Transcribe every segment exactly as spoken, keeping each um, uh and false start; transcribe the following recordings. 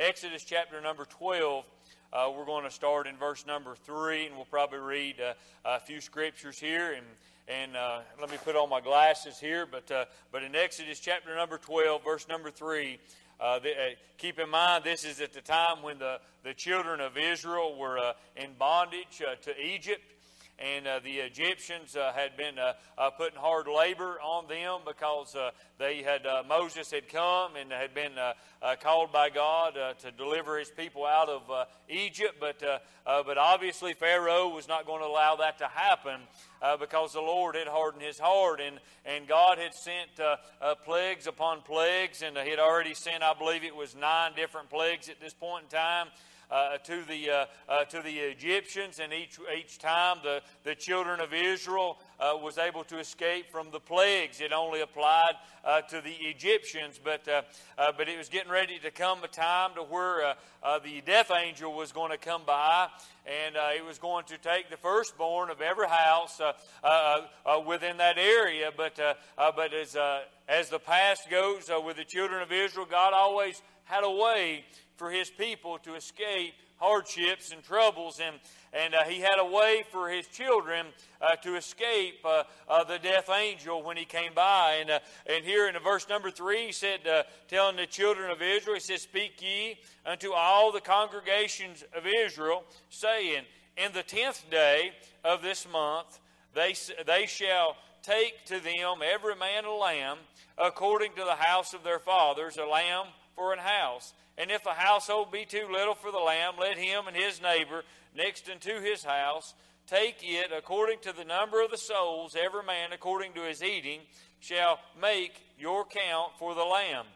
Exodus chapter number twelve. Uh, we're going to start in verse number three, and we'll probably read uh, a few scriptures here. And and uh, let me put on my glasses here. But uh, but in Exodus chapter number twelve, verse number three, uh, the, uh, keep in mind this is at the time when the the children of Israel were uh, in bondage uh, to Egypt. And uh, the Egyptians uh, had been uh, uh, putting hard labor on them because uh, they had uh, Moses had come and had been uh, uh, called by God uh, to deliver his people out of uh, Egypt. But uh, uh, but obviously Pharaoh was not going to allow that to happen uh, because the Lord had hardened his heart, and and God had sent uh, uh, plagues upon plagues, and he had already sent, I believe it was nine different plagues at this point in time. Uh, to the uh, uh, to the Egyptians, and each each time the, the children of Israel uh, was able to escape from the plagues. It only applied uh, to the Egyptians, but uh, uh, but it was getting ready to come a time to where uh, uh, the death angel was going to come by, and uh, it was going to take the firstborn of every house uh, uh, uh, within that area. But uh, uh, but as uh, as the past goes uh, with the children of Israel, God always had a way for his people to escape hardships and troubles, and and uh, he had a way for his children uh, to escape uh, uh, the death angel when he came by. And uh, and here in verse number three, he said, uh, telling the children of Israel, he says, "Speak ye unto all the congregations of Israel, saying, in the tenth day of this month they they shall take to them every man a lamb according to the house of their fathers, a lamb for an house. And if a household be too little for the lamb, let him and his neighbor next unto his house take it according to the number of the souls, every man according to his eating, shall make your count for the lamb.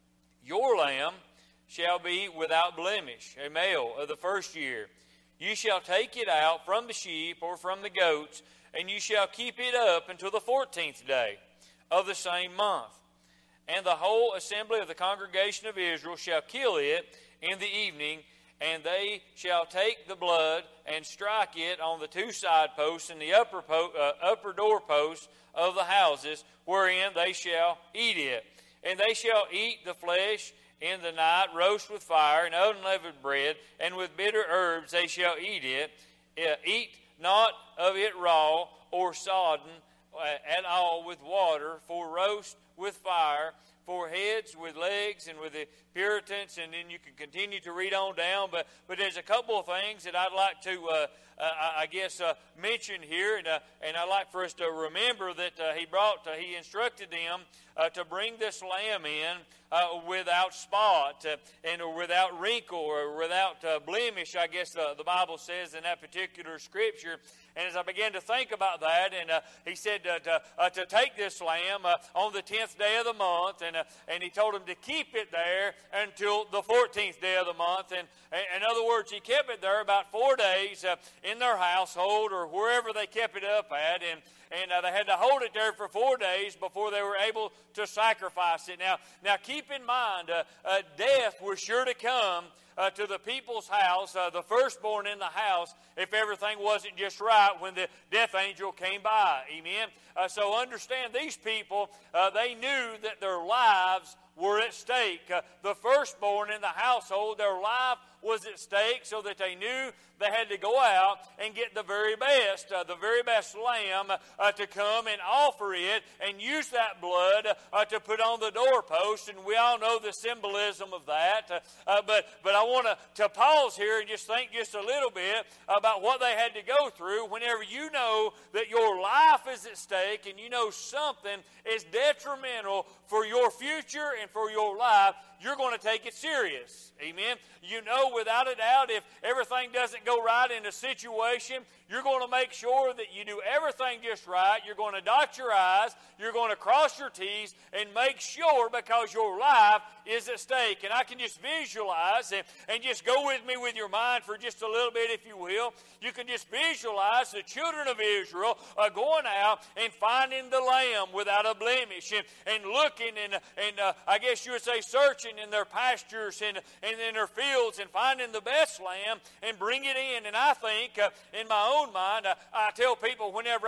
Your lamb shall be without blemish, a male of the first year. You shall take it out from the sheep or from the goats, and you shall keep it up until the fourteenth day of the same month. And the whole assembly of the congregation of Israel shall kill it in the evening, and they shall take the blood and strike it on the two side posts and the upper po- uh, upper door posts of the houses, wherein they shall eat it. And they shall eat the flesh in the night, roast with fire and unleavened bread, and with bitter herbs they shall eat it. Uh, eat not of it raw or sodden uh, at all with water, for roast with fire, for heads with legs, and with the Puritans, and then you can continue to read on down. But but there's a couple of things that I'd like to, uh, uh, I guess, uh, mention here, and uh, and I'd like for us to remember that uh, he brought, uh, he instructed them uh, to bring this lamb in uh, without spot uh, and or without wrinkle or without uh, blemish. I guess uh, the Bible says in that particular scripture. And as I began to think about that, and uh, he said uh, to, uh, to take this lamb uh, on the tenth day of the month, and uh, and he told him to keep it there until the fourteenth day of the month. And, and in other words, he kept it there about four days uh, in their household or wherever they kept it up at, and and uh, they had to hold it there for four days before they were able to sacrifice it. Now, now keep in mind, uh, uh, death was sure to come Uh, to the people's house, uh, the firstborn in the house, if everything wasn't just right when the death angel came by. Amen. Uh, so understand, these people, uh, they knew that their lives were at stake. Uh, the firstborn in the household, their life was at stake, so that they knew they had to go out and get the very best, uh, the very best lamb uh, to come and offer it and use that blood uh, to put on the doorpost. And we all know the symbolism of that. Uh, uh, but but I want to, to pause here and just think just a little bit about what they had to go through. Whenever you know that your life is at stake and you know something is detrimental for your future and for your life, you're going to take it serious. Amen. You know without a doubt, if everything doesn't go right in a situation, you're going to make sure that you do everything just right. You're going to dot your I's. You're going to cross your T's and make sure, because your life is at stake. And I can just visualize and, and just go with me with your mind for just a little bit, if you will. You can just visualize the children of Israel uh, going out and finding the lamb without a blemish, and, and looking and, and uh, I guess you would say searching in their pastures and, and in their fields and finding the best lamb and bring it in. And I think uh, in my own mind, uh, I tell people whenever I've got to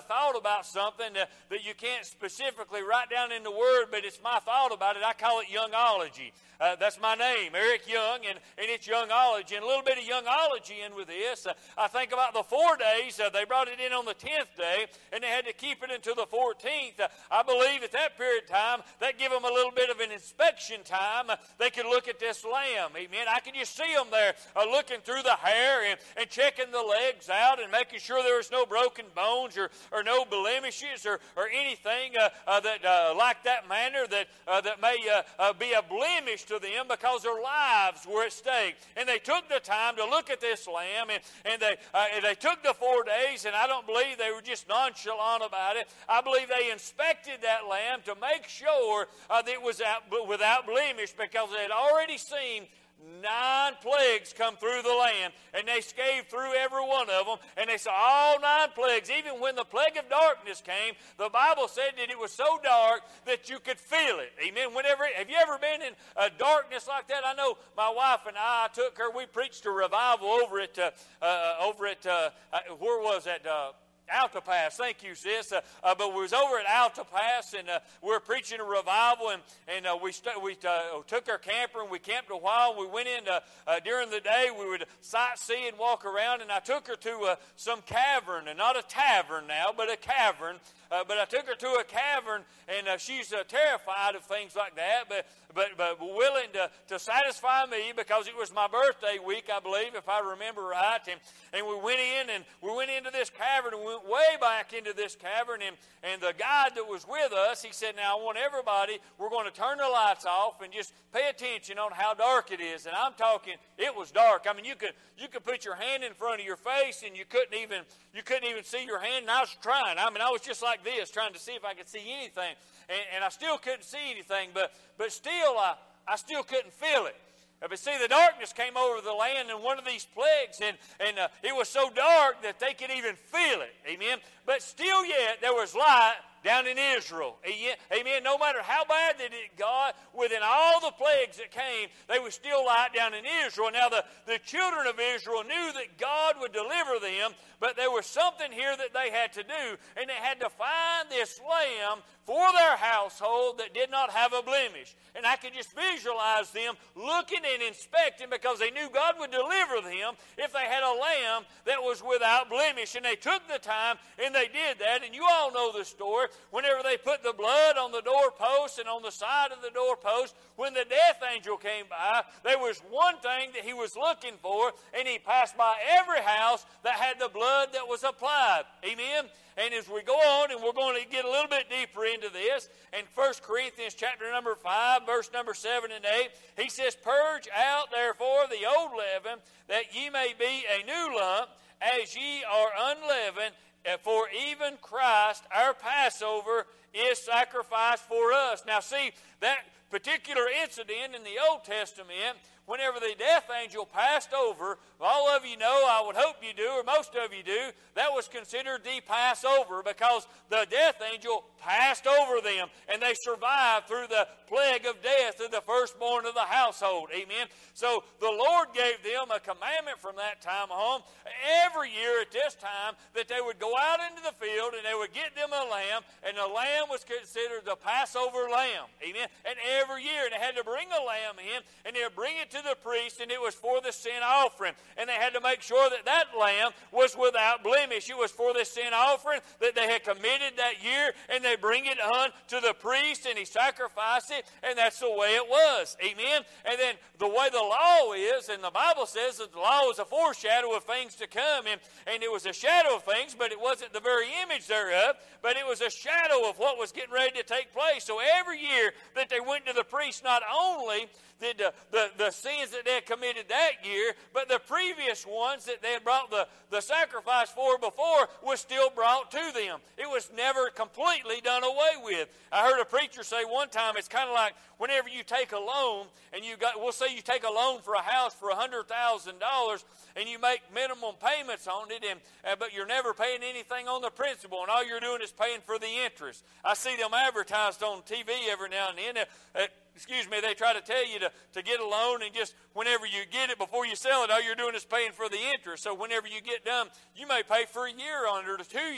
thought about something that, that you can't specifically write down in the Word, but it's my thought about it, I call it Youngology. Uh, that's my name, Eric Young, and, and it's Youngology. And a little bit of Youngology in with this. Uh, I think about the four days. Uh, they brought it in on the tenth day, and they had to keep it until the fourteenth. Uh, I believe at that period of time, that gave them a little bit of an inspection time. Uh, they could look at this lamb. Amen. I could just see them there uh, looking through the hair and, and checking the legs out and making sure there was no broken bones or, or no blemishes or, or anything uh, uh, that uh, like that manner that, uh, that may uh, uh, be a blemish to them, because their lives were at stake. And they took the time to look at this lamb, and, and, they, uh, and they took the four days, and I don't believe they were just nonchalant about it. I believe they inspected that lamb to make sure uh, that it was out, without blemish, because they had already seen nine plagues come through the land, and they scaved through every one of them, and they saw all nine plagues. Even when the plague of darkness came, the Bible said that it was so dark that you could feel it. Amen. Whenever, have you ever been in uh, darkness like that? I know my wife and I, I took her, we preached a revival over at, uh, uh, over at uh, uh, where was that? Uh, Alta Pass, thank you, sis. Uh, uh, but we was over at Alta Pass, and uh, we were preaching a revival, and and uh, we st- we uh, took our camper and we camped a while. We went in uh, uh, during the day. We would sightsee and walk around, and I took her to uh, some cavern, and not a tavern now, but a cavern. Uh, but I took her to a cavern, and uh, she's uh, terrified of things like that, but but but willing to, to satisfy me, because it was my birthday week, I believe, if I remember right. And, and we went in, and we went into this cavern, and we went way back into this cavern, and, and the guide that was with us, he said, now I want everybody, we're going to turn the lights off and just pay attention on how dark it is. And I'm talking, it was dark. I mean, you could you could put your hand in front of your face, and you couldn't even you couldn't even see your hand, and I was trying. I mean, I was just like this, trying to see if I could see anything, and, and I still couldn't see anything, but but still I, I still couldn't feel it. But see, the darkness came over the land in one of these plagues, and, and uh, it was so dark that they could even feel it. Amen. But still yet, there was light down in Israel. Amen. No matter how bad that it got, within all the plagues that came, they were still light down in Israel. Now, the, the children of Israel knew that God would deliver them, but there was something here that they had to do, and they had to find this lamb for their household that did not have a blemish. And I could just visualize them looking and inspecting, because they knew God would deliver them if they had a lamb that was without blemish. And they took the time, and they did that. And you all know the story. Whenever they put the blood on the doorpost and on the side of the doorpost, when the death angel came by, there was one thing that he was looking for, and he passed by every house that had the blood that was applied. Amen. And as we go on, and we're going to get a little bit deeper into this, in First Corinthians chapter number five, verse number seven and eight, he says, purge out therefore the old leaven, that ye may be a new lump, as ye are unleavened. For even Christ, our Passover, is sacrificed for us. Now see, that particular incident in the Old Testament, whenever the death angel passed over, all of you know, I would hope you do, or most of you do, that was considered the Passover, because the death angel passed over them, and they survived through the plague of death of the firstborn of the household. Amen. So the Lord gave them a commandment from that time on, every year at this time, that they would go out into the field, and they would get them a lamb, and the lamb was considered the Passover lamb. Amen. And every year, and they had to bring a lamb in, and they would bring it to the priest, and it was for the sin offering. And they had to make sure that that lamb was without blemish. It was for the sin offering that they had committed that year, and they bring it on to the priest, and he sacrificed it, and that's the way it was. Amen. And then the way the law is, and the Bible says that the law is a foreshadow of things to come, and, and it was a shadow of things, but it wasn't the very image thereof, but it was a shadow of what was getting ready to take place. So every year that they went to the priest, not only did the, the, the sins that they had committed that year, but the previous ones that they had brought the, the sacrifice for before was still brought to them. It was never completely done away with. I heard a preacher say one time, it's kind of like whenever you take a loan, and you got, we'll say you take a loan for a house for one hundred thousand dollars, and you make minimum payments on it, and uh, but you're never paying anything on the principal, and all you're doing is paying for the interest. I see them advertised on T V every now and then. Uh, uh, excuse me, they try to tell you to, to get a loan, and just whenever you get it, before you sell it, all you're doing is paying for the interest. So whenever you get done, you may pay for a year on it or two years.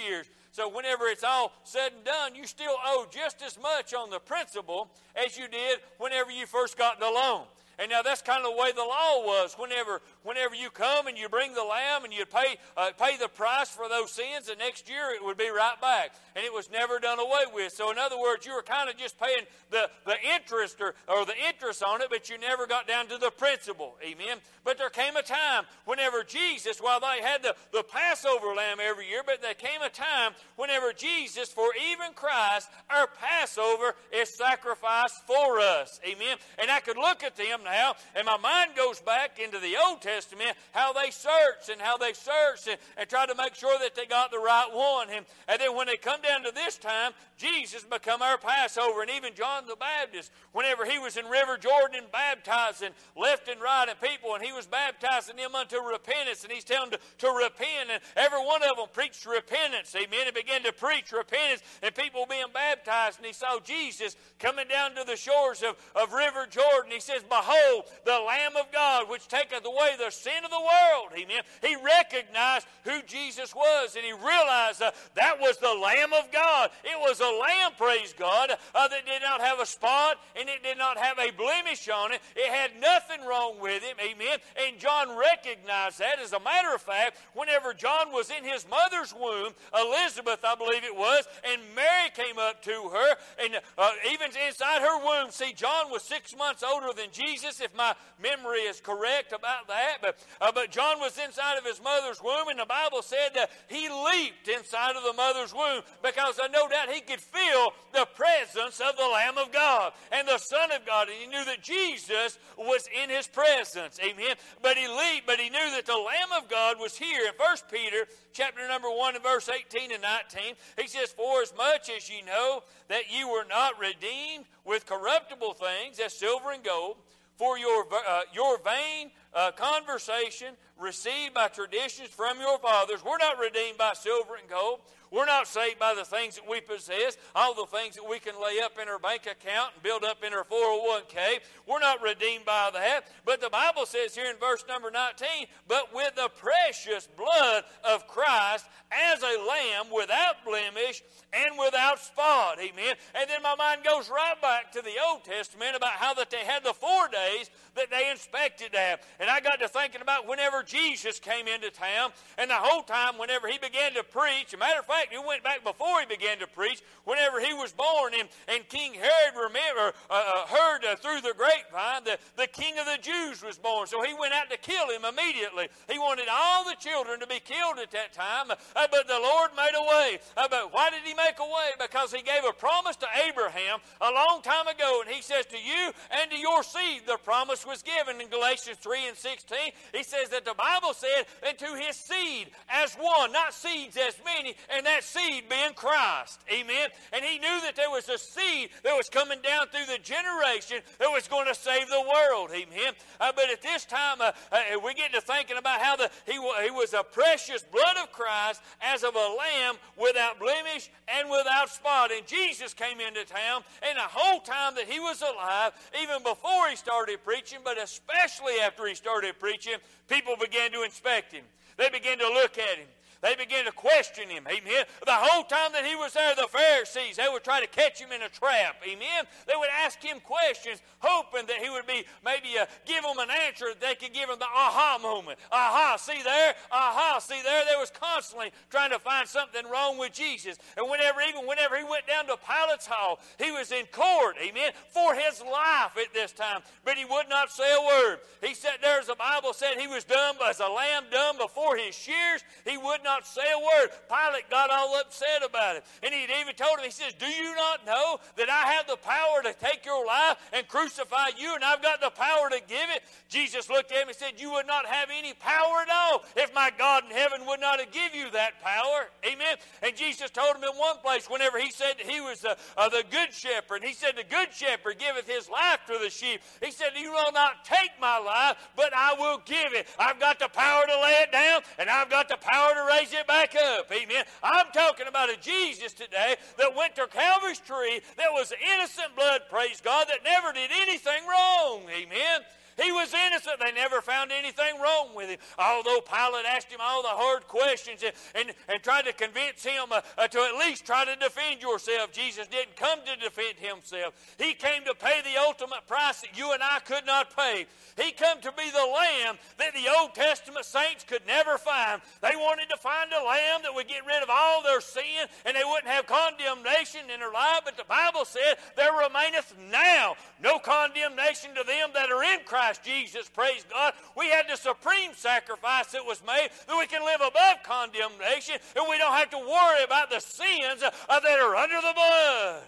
So whenever it's all said and done, you still owe just as much on the principal as you did whenever you first got the loan. And now that's kind of the way the law was. Whenever whenever you come and you bring the lamb and you pay uh, pay the price for those sins, the next year it would be right back. And it was never done away with. So in other words, you were kind of just paying the, the interest or, or the interest on it, but you never got down to the principal. Amen. But there came a time whenever Jesus, while they had the, the Passover lamb every year, but there came a time whenever Jesus, for even Christ, our Passover is sacrificed for us. Amen. And I could look at them now, and my mind goes back into the Old Testament, how they searched and how they searched and, and tried to make sure that they got the right one. And, and then when they come down to this time, Jesus become our Passover. And even John the Baptist, whenever he was in River Jordan baptizing left and right and people, and he was baptizing them unto repentance, and he's telling them to, to repent, and every one of them preached repentance. Amen. And began to preach repentance, and people being baptized, and he saw Jesus coming down to the shores of, of River Jordan. He says, behold, the Lamb of God, which taketh away the sin of the world. Amen. He recognized who Jesus was, and he realized uh, that was the Lamb of God. It was a lamb, praise God, uh, that did not have a spot, and it did not have a blemish on it. It had nothing wrong with him. Amen. And John recognized that. As a matter of fact, whenever John was in his mother's womb, Elizabeth, I believe it was, and Mary came up to her, and uh, even inside her womb, see, John was six months older than Jesus, if my memory is correct about that. But, uh, but John was inside of his mother's womb, and the Bible said that he leaped inside of the mother's womb because I no doubt he could feel the presence of the Lamb of God and the Son of God, and he knew that Jesus was in his presence. Amen. But he leaped, but he knew that the Lamb of God was here. In First Peter chapter number one and verse eighteen and nineteen, he says, for as much as ye know that ye were not redeemed with corruptible things as silver and gold, for your uh, your vain uh, conversation received by traditions from your fathers. We're not redeemed by silver and gold. We're not saved by the things that we possess, all the things that we can lay up in our bank account and build up in our four oh one k. We're not redeemed by that. But the Bible says here in verse number nineteen, but with the precious blood of Christ as a lamb without blemish and without spot. Amen. And then my mind goes right back to the Old Testament about how that they had the four days that they inspected that. And I got to thinking about whenever Jesus came into town, and the whole time whenever he began to preach, as a matter of fact, he went back before he began to preach, whenever he was born, and, and King Herod remember, uh, heard uh, through the grapevine that the King of the Jews was born. So he went out to kill him immediately. He wanted all the children to be killed at that time, uh, but the Lord made a way. Uh, but why did he make a way? Because he gave a promise to Abraham a long time ago, and he says, to you and to your seed the promise was given. In Galatians three and sixteen, he says that the Bible said, and to his seed as one, not seeds as many, and that seed being Christ. Amen. And he knew that there was a seed that was coming down through the generation that was going to save the world. Amen. Uh, but at this time, uh, uh, we get to thinking about how the, he, he was a precious blood of Christ as of a lamb without blemish and without spot. And Jesus came into town, and the whole time that he was alive, even before he started preaching, but especially after he started preaching, people began to inspect him. They began to look at him. They began to question him. Amen. The whole time that he was there, the Pharisees, they would try to catch him in a trap. Amen. They would ask him questions, hoping that he would be maybe uh, give them an answer that they could give him the aha moment. Aha, see there? Aha, see there? They was constantly trying to find something wrong with Jesus. And whenever, even whenever he went down to Pilate's hall, he was in court, amen, for his life at this time. But he would not say a word. He sat there, as the Bible said, he was dumb as a lamb dumb before his shears. He would not not say a word. Pilate got all upset about it. And he even told him, he says, do you not know that I have the power to take your life and crucify you, and I've got the power to give it? Jesus looked at him and said, you would not have any power at all if my God in heaven would not have give you that power. Amen. And Jesus told him in one place, whenever he said that he was the, uh, the good shepherd, and he said the good shepherd giveth his life to the sheep. He said, you will not take my life, but I will give it. I've got the power to lay it down, and I've got the power to raise it back up. Amen. I'm talking about a Jesus today that went to Calvary's tree, that was innocent blood, praise God, that never did anything wrong. Amen. He was innocent. They never found anything wrong with him. Although Pilate asked him all the hard questions and, and, and tried to convince him uh, uh, to at least try to defend yourself. Jesus didn't come to defend himself. He came to pay the ultimate price that you and I could not pay. He came to be the lamb that the Old Testament saints could never find. They wanted to find a lamb that would get rid of all their sin and they wouldn't have condemnation in their life. But the Bible said there remaineth now no condemnation to them that are in Christ Jesus. Praise God. We had the supreme sacrifice that was made that we can live above condemnation and we don't have to worry about the sins uh, that are under the blood.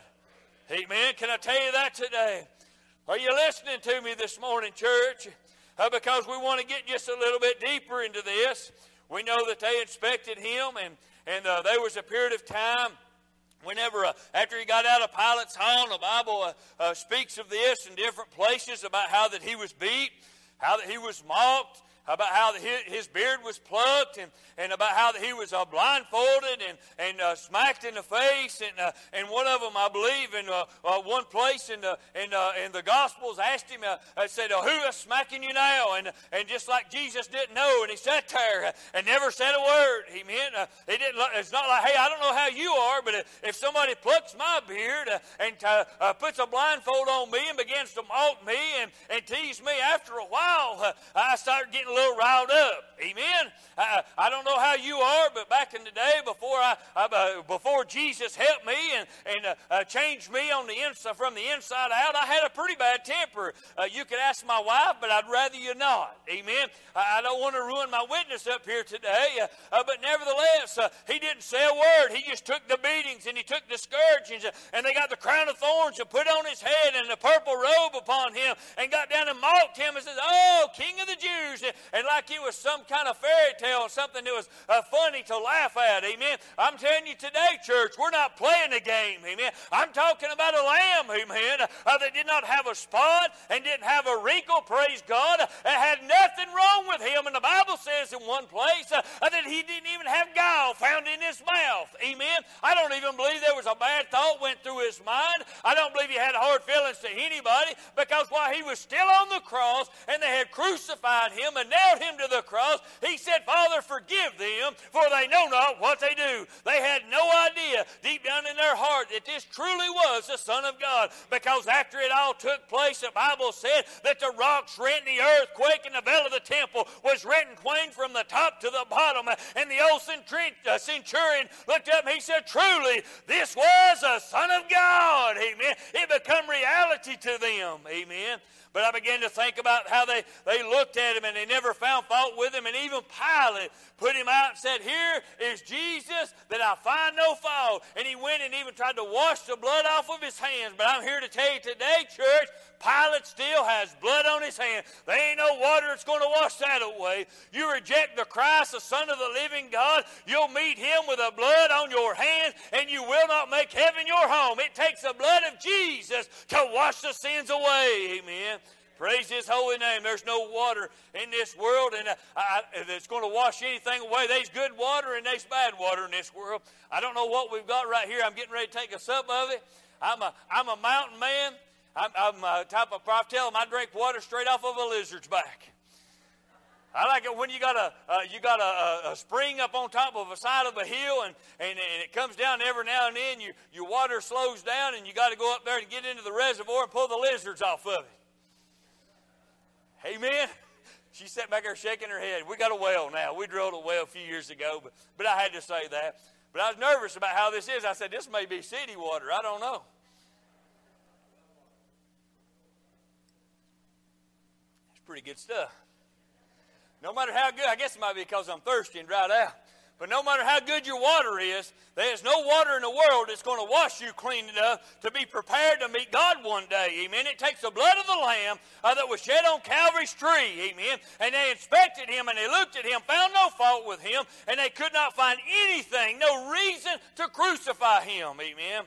Amen. Can I tell you that today? Are you listening to me this morning, church? Uh, because we want to get just a little bit deeper into this. We know that they inspected him, and, and uh, there was a period of time whenever, uh, after he got out of Pilate's hall, the Bible uh, uh, speaks of this in different places about how that he was beat, how that he was mocked, about how his beard was plucked, and, and about how he was uh, blindfolded and, and uh, smacked in the face. And uh, and one of them, I believe, in uh, uh, one place in the, in, uh, in the Gospels asked him, uh, uh, said, uh, who is smacking you now? And, and just like Jesus didn't know, and he sat there and never said a word. Amen. Uh, he didn't, it's not like, hey, I don't know how you are, but if somebody plucks my beard uh, and uh, uh, puts a blindfold on me and begins to mock me and, and tease me, after a while, uh, I start getting a little riled up. Amen. I, I don't know how you are, but back in the day, before I, I uh, before Jesus helped me and and uh, uh, changed me on the inside, from the inside out, I had a pretty bad temper. Uh, you could ask my wife, but I'd rather you not. Amen. I, I don't want to ruin my witness up here today, uh, uh, but nevertheless, uh, he didn't say a word. He just took the beatings and he took the scourgings, uh, and they got the crown of thorns and put on his head and the purple robe upon him, and got down and mocked him and says, "Oh, King of the Jews!" And, and like it was some kind of fairy tale, something that was uh, funny to laugh at. Amen. I'm telling you today, church, we're not playing a game. Amen. I'm talking about a lamb, amen, uh, that did not have a spot and didn't have a wrinkle, praise God. Uh, had nothing wrong with him. And the Bible says in one place uh, uh, that he didn't even have gall found in his mouth. Amen. I don't even believe there was a bad thought went through his mind. I don't believe he had hard feelings to anybody, because while he was still on the cross and they had crucified him and nailed him to the cross, he said, "Father, forgive them, for they know not what they do." They had no idea deep down in their heart that this truly was the Son of God, because after it all took place, the Bible said that the rocks rent, the earthquake, and the veil of the temple was rent in twain from the top to the bottom. And the old centurion looked up and he said, "Truly, this was a Son of God." Amen. It became reality to them. Amen. But I began to think about how they, they looked at him and they never found fault with him. And even Pilate put him out and said, "Here is Jesus that I find no fault." And he went and even tried to wash the blood off of his hands. But I'm here to tell you today, church, Pilate still has blood on his hand. There ain't no water that's going to wash that away. You reject the Christ, the Son of the living God, you'll meet him with the blood on your hands, and you will not make heaven your home. It takes the blood of Jesus to wash the sins away. Amen. Praise his holy name. There's no water in this world and uh, I, that's going to wash anything away. There's good water and there's bad water in this world. I don't know what we've got right here. I'm getting ready to take a sip of it. I'm a, I'm a mountain man. I'm, I'm a type of prophet. Tell them I drink water straight off of a lizard's back. I like it when you got a uh, you got a, a spring up on top of a side of a hill, and, and, and it comes down every now and then. You, your water slows down, and you got to go up there and get into the reservoir and pull the lizards off of it. Amen. She sat back there shaking her head. We got a well now. We drilled a well a few years ago, but, but I had to say that. But I was nervous about how this is. I said, this may be city water. I don't know. It's pretty good stuff. No matter how good, I guess it might be because I'm thirsty and dried out. But no matter how good your water is, there's no water in the world that's going to wash you clean enough to be prepared to meet God one day. Amen. It takes the blood of the Lamb uh, that was shed on Calvary's tree. Amen. And they inspected him and they looked at him, found no fault with him, and they could not find anything, no reason to crucify him. Amen.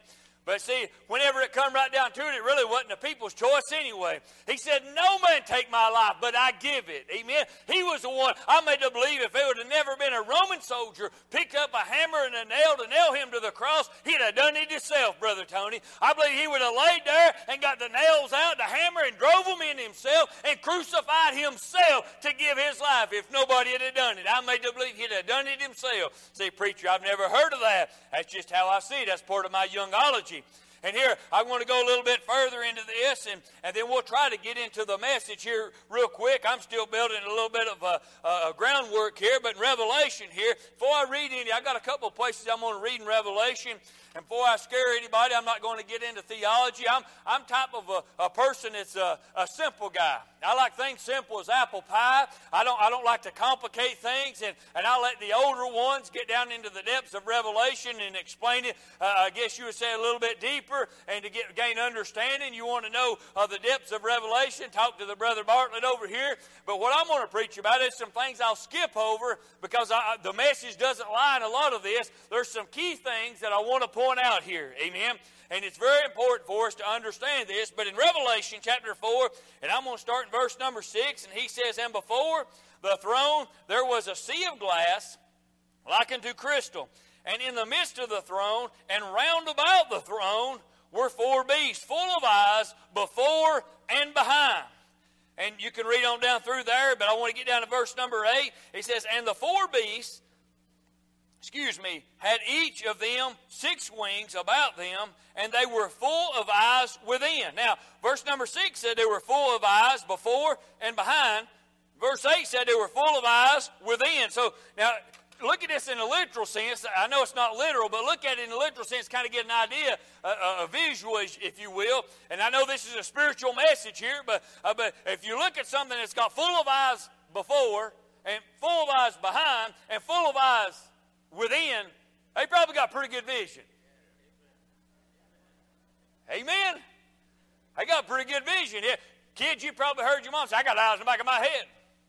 But see, whenever it come right down to it, it really wasn't the people's choice anyway. He said, no man take my life, but I give it. Amen. He was the one. I made to believe if it would have never been a Roman soldier picked up a hammer and a nail to nail him to the cross, he'd have done it himself, Brother Tony. I believe he would have laid there and got the nails out, the hammer, and drove them in himself and crucified himself to give his life if nobody had done it. I made to believe he'd have done it himself. See, preacher, I've never heard of that. That's just how I see it. That's part of my youngology. And here, I want to go a little bit further into this, and, and then we'll try to get into the message here real quick. I'm still building a little bit of a, a groundwork here, but in Revelation here, before I read any, I got a couple of places I'm going to read in Revelation. And before I scare anybody, I'm not going to get into theology. I'm I'm type of a, a person that's a, a simple guy. I like things simple as apple pie. I don't I don't like to complicate things, and, and I let the older ones get down into the depths of Revelation and explain it. Uh, I guess you would say a little bit deeper, and to get gain understanding, you want to know uh, the depths of Revelation. Talk to the Brother Bartlett over here. But what I'm going to preach about is some things I'll skip over because I, the message doesn't lie in a lot of this. There's some key things that I want to point out here. Amen. And it's very important for us to understand this. But in Revelation chapter four, and I'm going to start in verse number six, and he says, and before the throne there was a sea of glass like unto crystal. And in the midst of the throne and round about the throne were four beasts full of eyes before and behind. And you can read on down through there, but I want to get down to verse number eight. It says, and the four beasts, excuse me, had each of them six wings about them, and they were full of eyes within. Now, verse number six said they were full of eyes before and behind. Verse eight said they were full of eyes within. So, now, look at this in a literal sense. I know it's not literal, but look at it in a literal sense, kind of get an idea, a, a visual, if you will. And I know this is a spiritual message here, but, uh, but if you look at something that's got full of eyes before, and full of eyes behind, and full of eyes within, they probably got pretty good vision. Amen? They got pretty good vision. Yeah. Kids, you probably heard your mom say, I got eyes in the back of my head.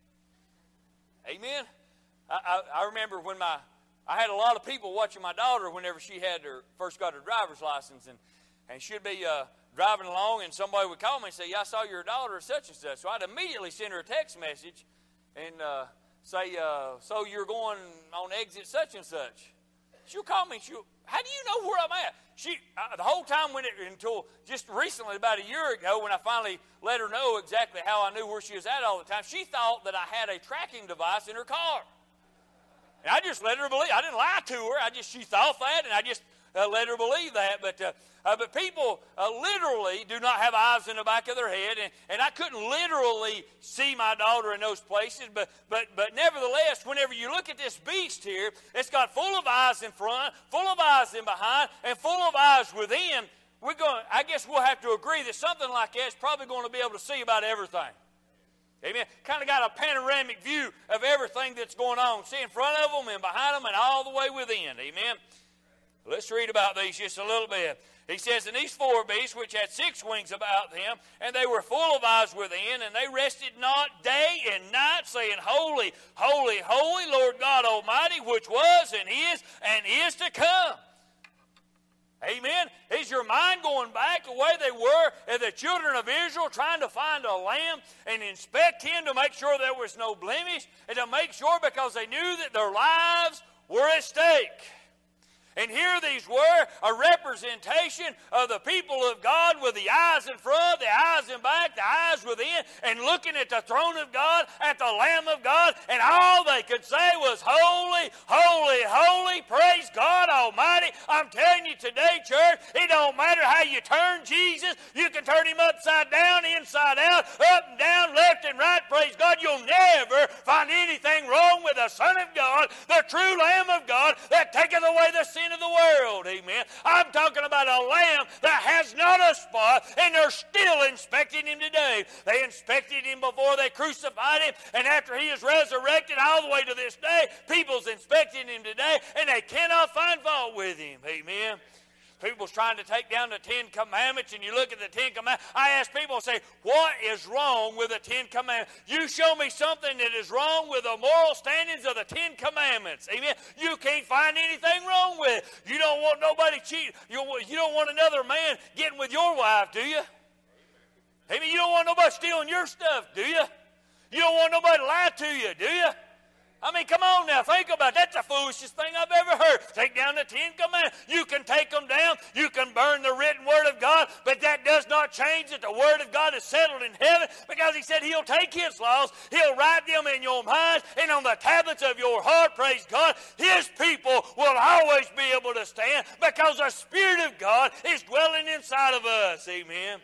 Amen? I, I, I remember when my, I had a lot of people watching my daughter whenever she had her, first got her driver's license, and, and she'd be uh, driving along, and somebody would call me and say, yeah, I saw your daughter such and such. So I'd immediately send her a text message and uh, say, uh, so you're going on exit such and such. She'll call me, she'll, how do you know where I'm at? She, uh, the whole time when it, until just recently, about a year ago, when I finally let her know exactly how I knew where she was at all the time, she thought that I had a tracking device in her car. And I just let her believe. I didn't lie to her. I just, she thought that, and I just uh, let her believe that. But uh, uh, but people uh, literally do not have eyes in the back of their head, and, and I couldn't literally see my daughter in those places. But but but nevertheless, whenever you look at this beast here, it's got full of eyes in front, full of eyes in behind, and full of eyes within. We're going. I guess we'll have to agree that something like that is probably going to be able to see about everything. Amen. Kind of got a panoramic view of everything that's going on. See in front of them and behind them and all the way within. Amen. Let's read about these just a little bit. He says, and these four beasts, which had six wings about them, and they were full of eyes within, and they rested not day and night, saying, Holy, holy, holy, Lord God Almighty, which was and is and is to come. Amen. Is your mind going back the way they were as the children of Israel trying to find a lamb and inspect him to make sure there was no blemish, and to make sure because they knew that their lives were at stake? And here these were a representation of the people of God with the eyes in front, the eyes in back, the eyes within, and looking at the throne of God, at the Lamb of God, and all they could say was, Holy, holy, holy, praise God Almighty. I'm telling you today, church, it don't matter how you turn Jesus. You can turn him upside down, inside out, up and down, left and right, praise God. You'll never find anything wrong with the Son of God, the true Lamb of God, that taketh away the sin of the world. Amen. I'm talking about a lamb that has not a spot, and they're still inspecting him today. They inspected him before they crucified him, and after he is resurrected all the way to this day, people's inspecting him today, and they cannot find fault with him. Amen. people's trying to take down the Ten Commandments, and you look at the Ten Commandments. I ask people and say, what is wrong with the Ten Commandments? You show me something that is wrong with the moral standings of the Ten Commandments. Amen. You can't find anything wrong with it. You don't want nobody cheating. You, you don't want another man getting with your wife, do you? Amen. You don't want nobody stealing your stuff, do you? You don't want nobody to lie to you, do you? I mean, come on now, think about it. That's the foolishest thing I've ever heard. Take down the Ten Commandments. You can take them down. You can burn the written Word of God, but that does not change that the Word of God is settled in heaven, because He said He'll take His laws, He'll write them in your minds and on the tablets of your heart, praise God. His people will always be able to stand because the Spirit of God is dwelling inside of us. Amen.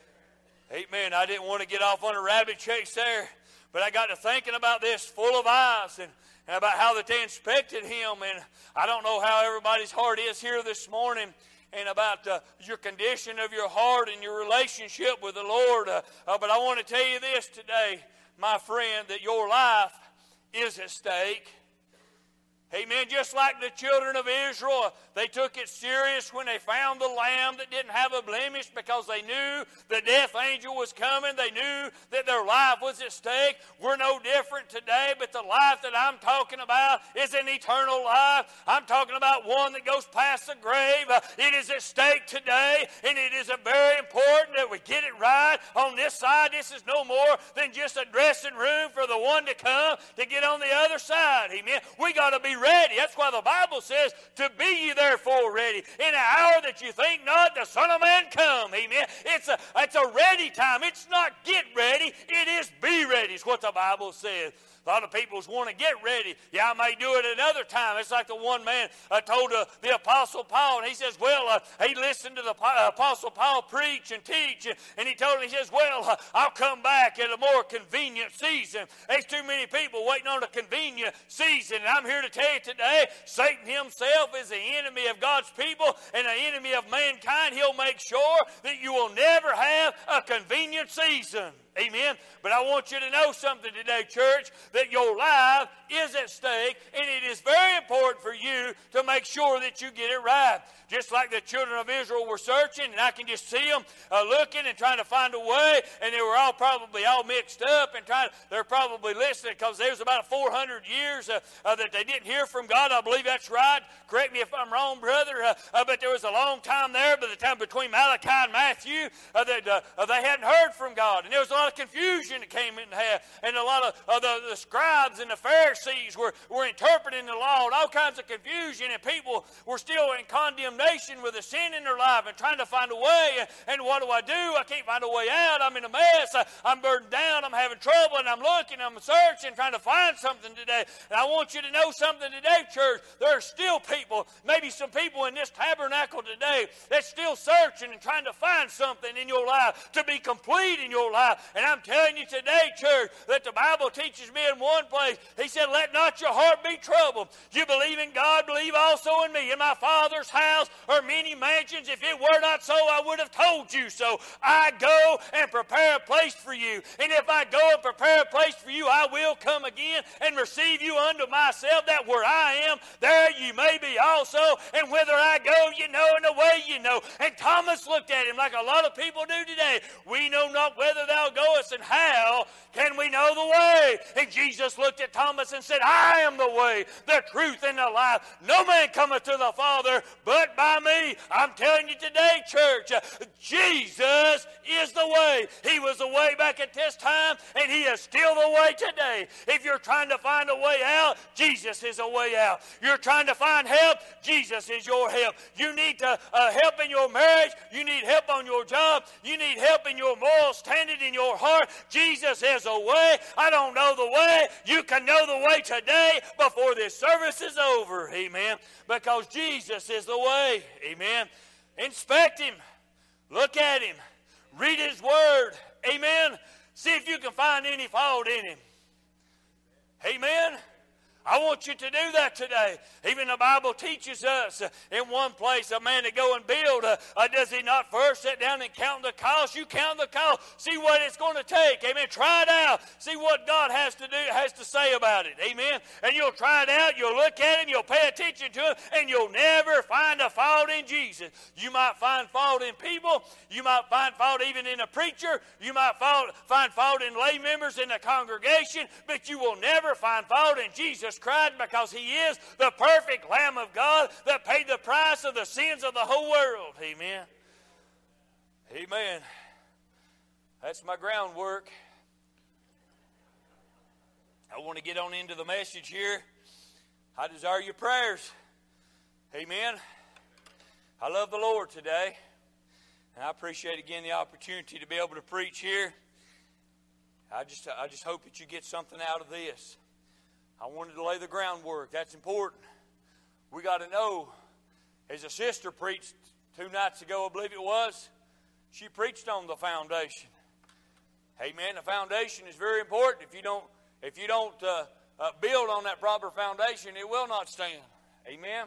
Amen. I didn't want to get off on a rabbit chase there. But I got to thinking about this, full of eyes, and, and about how that they inspected him. And I don't know how everybody's heart is here this morning, and about uh, your condition of your heart and your relationship with the Lord. Uh, uh, but I want to tell you this today, my friend, that your life is at stake. Amen. Just like the children of Israel, they took it serious when they found the lamb that didn't have a blemish, because they knew the death angel was coming. They knew that their life was at stake. We're no different today, but the life that I'm talking about is an eternal life. I'm talking about one that goes past the grave. Uh, it is at stake today, and it is a very important that we get it right on this side. This is no more than just a dressing room for the one to come to get on the other side. Amen. We got to be ready. That's why the Bible says, to be ye therefore ready. In an hour that you think not, the Son of Man come. Amen. It's a, it's a ready time. It's not get ready. It is be ready, is what the Bible says. A lot of people want to get ready. Yeah, I may do it another time. It's like the one man uh, told uh, the Apostle Paul, and he says, well, uh, he listened to the uh, Apostle Paul preach and teach, and, and he told him, he says, well, uh, I'll come back at a more convenient season. There's too many people waiting on a convenient season, and I'm here to tell you today, Satan himself is the enemy of God's people and the enemy of mankind. He'll make sure that you will never have a convenient season. Amen. But I want you to know something today, church, that your life is at stake, and it is very important for you to make sure that you get it right. Just like the children of Israel were searching, and I can just see them uh, looking and trying to find a way, and they were all probably all mixed up and trying. They're probably listening because there's about four hundred years uh, uh, that they didn't hear from God. I believe that's right. Correct me if I'm wrong, brother. Uh, uh, but there was a long time there, by the time between Malachi and Matthew, uh, that uh, uh, they hadn't heard from God, and there was a lot of confusion that came in there, and a lot of uh, the, the scribes and the Pharisees were were interpreting the law, and all kinds of confusion, and people were still in condemnation with a sin in their life and trying to find a way. And what do I do? I can't find a way out. I'm in a mess. I, I'm burdened down. I'm having trouble, and I'm looking. I'm searching, trying to find something today. And I want you to know something today, church. There are still people, maybe some people in this tabernacle today, that's still searching and trying to find something in your life to be complete in your life. And I'm telling you today, church, that the Bible teaches me in one place. He said, let not your heart be troubled. You believe in God, believe also in me. In my Father's house or many mansions. If it were not so, I would have told you so. I go and prepare a place for you. And if I go and prepare a place for you, I will come again and receive you unto myself, that where I am, there you may be also. And whither I go, you know, and the way you know. And Thomas looked at him like a lot of people do today. We know not whither thou goest, and how can we know the way? And Jesus looked at Thomas and said, I am the way, the truth, and the life. No man cometh to the Father but by me. I'm telling you today, church, uh, Jesus is the way. He was the way back at this time, and He is still the way today. If you're trying to find a way out, Jesus is a way out. You're trying to find help, Jesus is your help. You need to, uh, help in your marriage. You need help on your job. You need help in your moral standing in your heart. Jesus is a way. I don't know the way. You can know the way today before this service is over. Amen. Because Jesus is the way. Amen. Inspect Him. Look at Him. Read His Word. Amen. See if you can find any fault in Him. Amen. I want you to do that today. Even the Bible teaches us uh, in one place, a man to go and build, uh, uh, does he not first sit down and count the cost? You count the cost. See what it's going to take. Amen. Try it out. See what God has to do, has to say about it. Amen. And you'll try it out. You'll look at it. You'll pay attention to it. And you'll never find a fault in Jesus. You might find fault in people. You might find fault even in a preacher. You might fault, find fault in lay members in the congregation. But you will never find fault in Jesus Christ, because He is the perfect Lamb of God that paid the price of the sins of the whole world. Amen. Amen. That's my groundwork. I want to get on into the message here. I desire your prayers. Amen. I love the Lord today. And I appreciate again the opportunity to be able to preach here. I just, I just hope that you get something out of this. I wanted to lay the groundwork. That's important. We got to know, as a sister preached two nights ago, I believe it was, she preached on the foundation. Amen. The foundation is very important. If you don't, if you don't uh, uh, build on that proper foundation, it will not stand. Amen.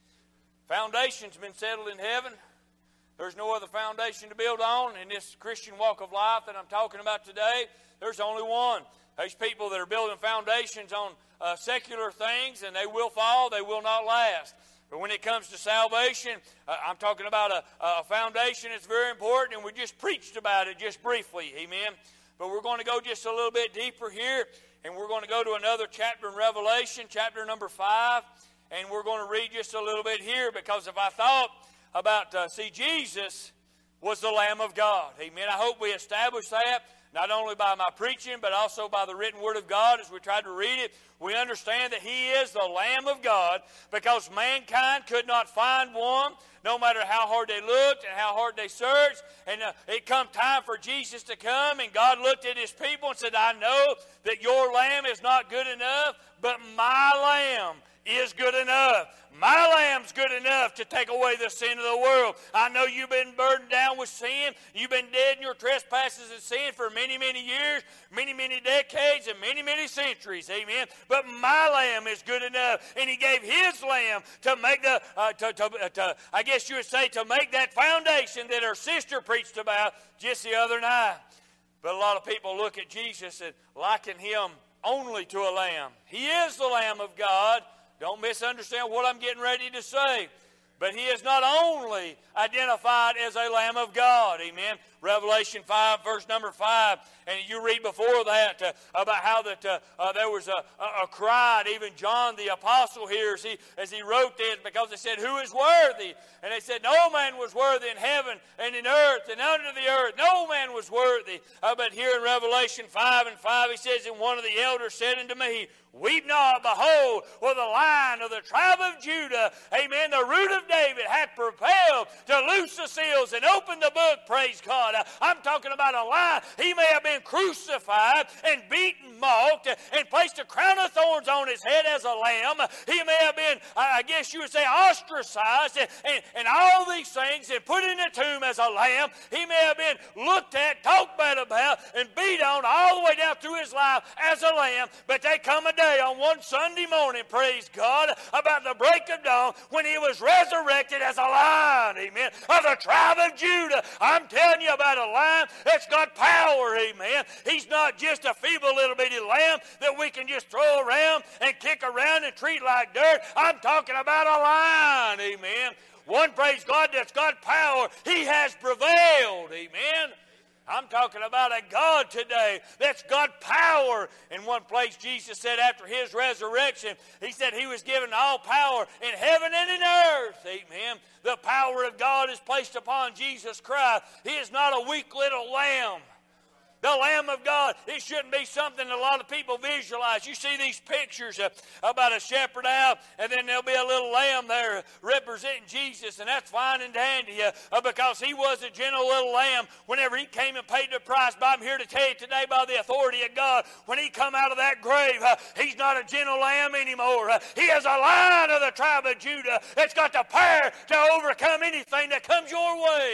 Foundation's been settled in heaven. There's no other foundation to build on in this Christian walk of life that I'm talking about today. There's only one. There's people that are building foundations on uh, secular things, and they will fall. They will not last. But when it comes to salvation, uh, I'm talking about a, a foundation that's very important, and we just preached about it just briefly. Amen. But we're going to go just a little bit deeper here, and we're going to go to another chapter in Revelation, chapter number five, and we're going to read just a little bit here, because if I thought about, uh, see, Jesus was the Lamb of God. Amen. I hope we establish that, not only by my preaching, but also by the written Word of God as we try to read it. We understand that He is the Lamb of God, because mankind could not find one, no matter how hard they looked and how hard they searched. And uh, it come time for Jesus to come, and God looked at His people and said, I know that your lamb is not good enough, but my lamb is good enough. My lamb's good enough to take away the sin of the world. I know you've been burdened down with sin. You've been dead in your trespasses and sin for many, many years, many, many decades, and many, many centuries. Amen. But my lamb is good enough. And He gave His lamb to make the, uh, to, to, uh, to, I guess you would say, to make that foundation that our sister preached about just the other night. But a lot of people look at Jesus and liken Him only to a lamb. He is the Lamb of God. Don't misunderstand what I'm getting ready to say. But He is not only identified as a Lamb of God. Amen. Revelation five, verse number five. And you read before that uh, about how that uh, uh, there was a, a, a cry. Even John the Apostle here as he, as he wrote this, because they said, who is worthy? And they said, no man was worthy in heaven and in earth and under the earth. No man was worthy. Uh, but here in Revelation five and five, he says, and one of the elders said unto me, weep not, behold, for the Lion of the tribe of Judah, amen, the root of David, hath prevailed to loose the seals and open the book, praise God. I'm talking about a lion. He may have been crucified and beaten, mocked, and placed a crown of thorns on his head as a lamb. He may have been, I guess you would say, ostracized and, and, and all these things and put in a tomb as a lamb. He may have been looked at, talked bad about, and beat on all the way down through his life as a lamb. But there come a day on one Sunday morning, praise God, about the break of dawn, when He was resurrected as a lion, amen, of the tribe of Judah. I'm telling you about a lion that's got power, amen. He's not just a feeble little bitty lamb that we can just throw around and kick around and treat like dirt. I'm talking about a lion, amen. One, praise God, that's got power. He has prevailed, amen. I'm talking about a God today that's got power. In one place, Jesus said after His resurrection, He said He was given all power in heaven and in earth. Amen. The power of God is placed upon Jesus Christ. He is not a weak little lamb. The Lamb of God, it shouldn't be something that a lot of people visualize. You see these pictures uh, about a shepherd out, and then there'll be a little lamb there representing Jesus, and that's fine and dandy uh, uh, because He was a gentle little lamb whenever He came and paid the price. But I'm here to tell you today by the authority of God, when He come out of that grave, uh, He's not a gentle lamb anymore. Uh, he is a Lion of the tribe of Judah that's got the power to overcome anything that comes your way.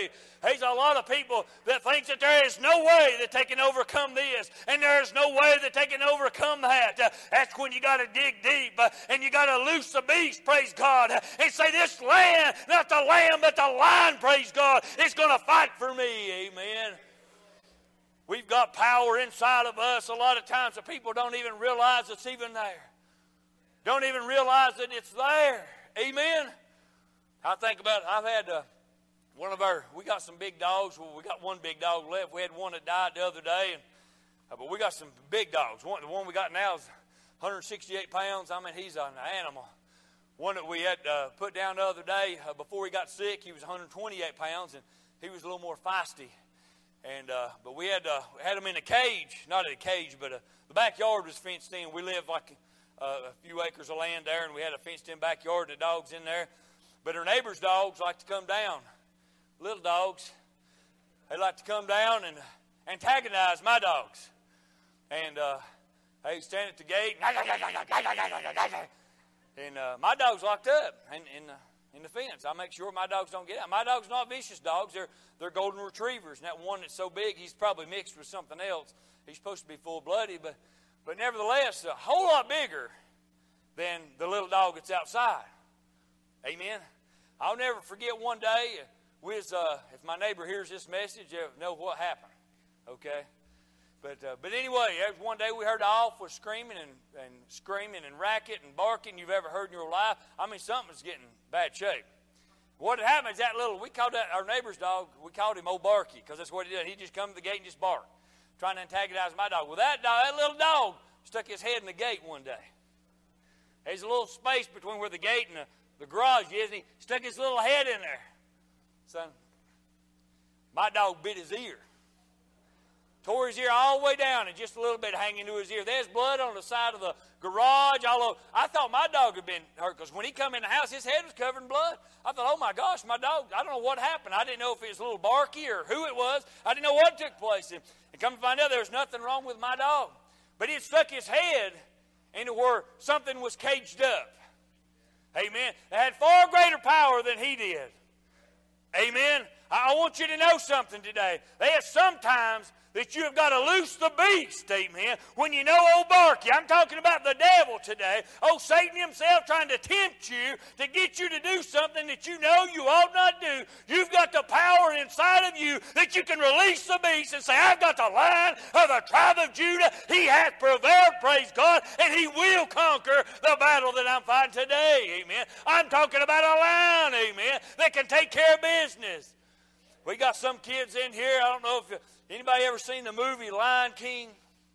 There's a lot of people that think that there is no way that they can overcome this, and there is no way that they can overcome that. Uh, that's when you got to dig deep, uh, and you got to loose the beast, praise God, uh, and say, this land, not the lamb, but the lion, praise God, is going to fight for me. Amen. We've got power inside of us. A lot of times the people don't even realize it's even there. Don't even realize that it's there. Amen. I think about it. I've had uh, one of our, we got some big dogs. Well, we got one big dog left. We had one that died the other day. And, uh, but we got some big dogs. One, the one we got now is one hundred sixty-eight pounds. I mean, he's an animal. One that we had uh, put down the other day, uh, before he got sick, he was one hundred twenty-eight pounds, and he was a little more feisty. And uh, but we had uh, had him in a cage, not in a cage, but uh, the backyard was fenced in. We lived like uh, a few acres of land there, and we had a fenced-in backyard. And the dogs in there, but our neighbors' dogs like to come down. Little dogs, they like to come down and antagonize my dogs. And uh, they stand at the gate, and uh, my dog's locked up in in, uh, in the fence. I make sure my dogs don't get out. My dog's not vicious dogs. They're they're golden retrievers. And that one that's so big, he's probably mixed with something else. He's supposed to be full-blooded, but but nevertheless, a whole lot bigger than the little dog that's outside. Amen. I'll never forget one day. We was, uh, if my neighbor hears this message, they'll know what happened. Okay. But uh, but anyway, one day we heard the off was screaming and, and screaming and racket and barking you've ever heard in your life. I mean, something's getting bad shape. What had happened is that little, we called that our neighbor's dog, we called him Old Barky, because that's what he did. He'd just come to the gate and just bark, trying to antagonize my dog. Well, that dog, that little dog stuck his head in the gate one day. There's a little space between where the gate and the, the garage is, and he stuck his little head in there. Son, my dog bit his ear. Tore his ear all the way down and just a little bit hanging to his ear. There's blood on the side of the garage. All over. I thought my dog had been hurt because when he come in the house, his head was covered in blood. I thought, oh my gosh, my dog, I don't know what happened. I didn't know if it was a little Barky or who it was. I didn't know what took place. And, and come to find out there was nothing wrong with my dog. But he had stuck his head into where something was caged up. Amen. It had far greater power than he did. Amen. I want you to know something today. There's sometimes that you have got to loose the beast, amen. When you know old Barky, I'm talking about the devil today. Oh, Satan himself trying to tempt you to get you to do something that you know you ought not do. You've got the power inside of you that you can release the beast and say, I've got the Lion of the tribe of Judah. He hath prevailed, praise God, and he will conquer the battle that I'm fighting today, amen. I'm talking about a lion, amen, that can take care of business. We got some kids in here, I don't know if anybody ever seen the movie Lion King?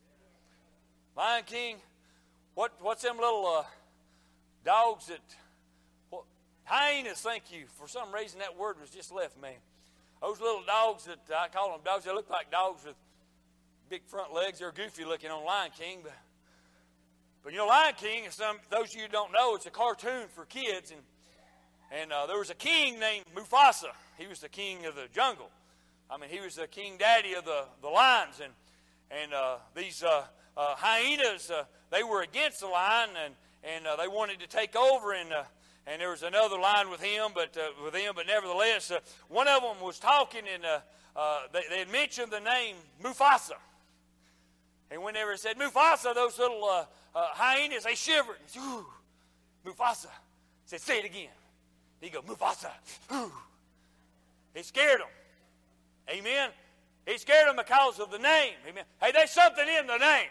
Lion King? What, what's them little uh, dogs that... What, hyenas, thank you. For some reason that word was just left me. Those little dogs that, I call them dogs, they look like dogs with big front legs. They're goofy looking on Lion King. But, but you know, Lion King, and some, those of you who don't know, it's a cartoon for kids. And, and uh, there was a king named Mufasa. He was the king of the jungle. I mean, he was the king daddy of the, the lions. And and uh, these uh, uh, hyenas, uh, they were against the lion, and, and uh, they wanted to take over. And uh, and there was another lion with him, but uh, with him, but nevertheless, uh, one of them was talking, and uh, uh, they, they had mentioned the name Mufasa. And whenever it said Mufasa, those little uh, uh, hyenas, they shivered. Ooh, Mufasa. He said, say it again. He go, Mufasa. Ooh. It scared them. Amen. It scared them because of the name. Amen. Hey, there's something in the name.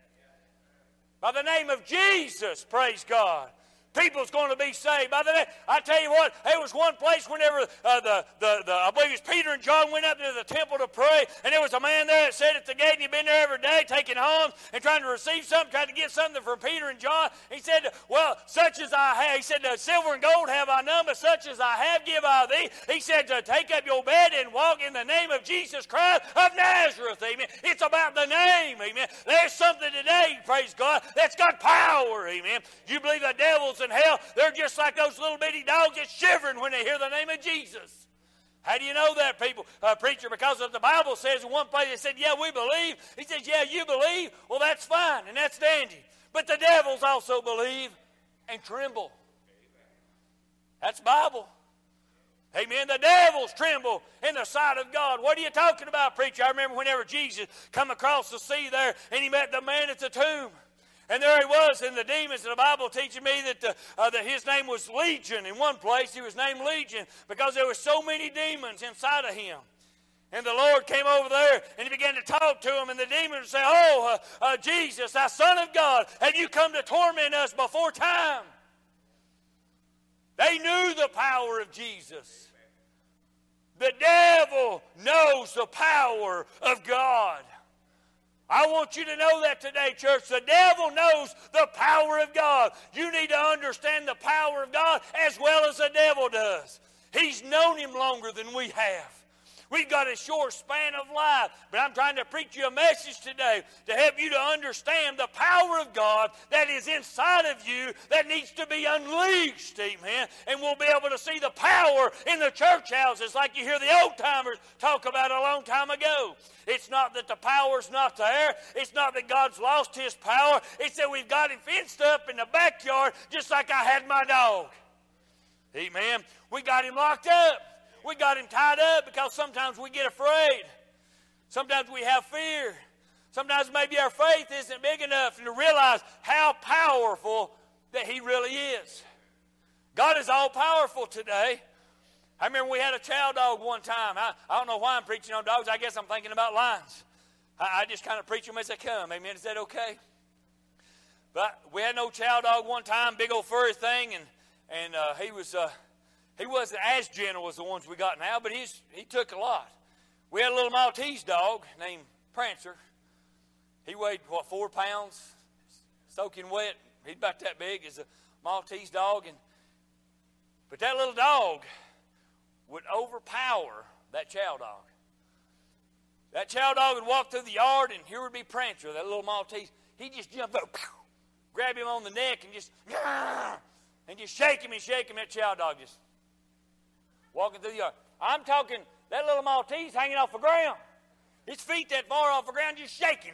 By the name of Jesus, praise God. People's going to be saved. By the name, I tell you what, there was one place whenever uh, the, the, the, I believe it was Peter and John went up to the temple to pray, and there was a man there that sat at the gate, and he'd been there every day taking alms and trying to receive something, trying to get something from Peter and John. He said, well, such as I have, he said, silver and gold have I none, but such as I have give I thee. He said, to take up your bed and walk in the name of Jesus Christ of Nazareth. Amen. It's about the name. Amen. There's something today, praise God, that's got power. Amen. You believe the devil's in hell, they're just like those little bitty dogs that's shivering when they hear the name of Jesus. How do you know that, people? Uh, preacher, because the Bible says in one place, they said, yeah, we believe. He says, yeah, you believe? Well, that's fine, and that's dandy. But the devils also believe and tremble. That's Bible. Amen. The devils tremble in the sight of God. What are you talking about, preacher? I remember whenever Jesus come across the sea there and he met the man at the tomb. And there he was, and the demons, and the Bible teaches me that, the, uh, that his name was Legion. In one place, he was named Legion because there were so many demons inside of him. And the Lord came over there, and he began to talk to him, and the demons would say, "Oh, uh, uh, Jesus, thou Son of God, have you come to torment us before time?" They knew the power of Jesus. The devil knows the power of God. I want you to know that today, church. The devil knows the power of God. You need to understand the power of God as well as the devil does. He's known him longer than we have. We've got a short span of life, but I'm trying to preach you a message today to help you to understand the power of God that is inside of you that needs to be unleashed, amen. And we'll be able to see the power in the church houses like you hear the old-timers talk about a long time ago. It's not that the power's not there. It's not that God's lost his power. It's that we've got him fenced up in the backyard just like I had my dog. Amen. We got him locked up. We got him tied up because sometimes we get afraid. Sometimes we have fear. Sometimes maybe our faith isn't big enough to realize how powerful that he really is. God is all powerful today. I remember we had a chow dog one time. I, I don't know why I'm preaching on dogs. I guess I'm thinking about lions. I, I just kind of preach them as they come. Amen. Is that okay? But we had no chow dog one time, big old furry thing, and, and uh, he was... Uh, He wasn't as gentle as the ones we got now, but he's, he took a lot. We had a little Maltese dog named Prancer. He weighed, what, four pounds, soaking wet. He's about that big as a Maltese dog. And, but that little dog would overpower that chow dog. That chow dog would walk through the yard, and here would be Prancer, that little Maltese. He'd just jump up, grab him on the neck, and just, and just shake him and shake him. That chow dog just walking through the yard. I'm talking that little Maltese hanging off the ground. His feet that far off the ground, just shaking.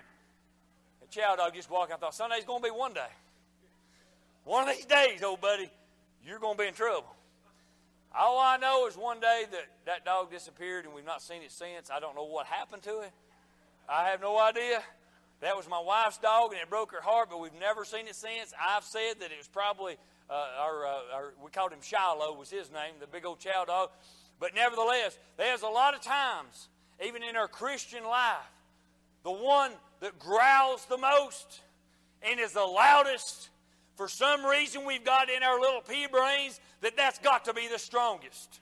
The chow dog just walking. I thought, Sunday's going to be one day. One of these days, old buddy, you're going to be in trouble. All I know is one day that that dog disappeared and we've not seen it since. I don't know what happened to it. I have no idea. That was my wife's dog and it broke her heart, but we've never seen it since. I've said that it was probably... Uh, our, uh, our, we called him Shiloh was his name, the big old chow dog. But nevertheless, there's a lot of times, even in our Christian life, the one that growls the most and is the loudest, for some reason we've got in our little pea brains that that's got to be the strongest.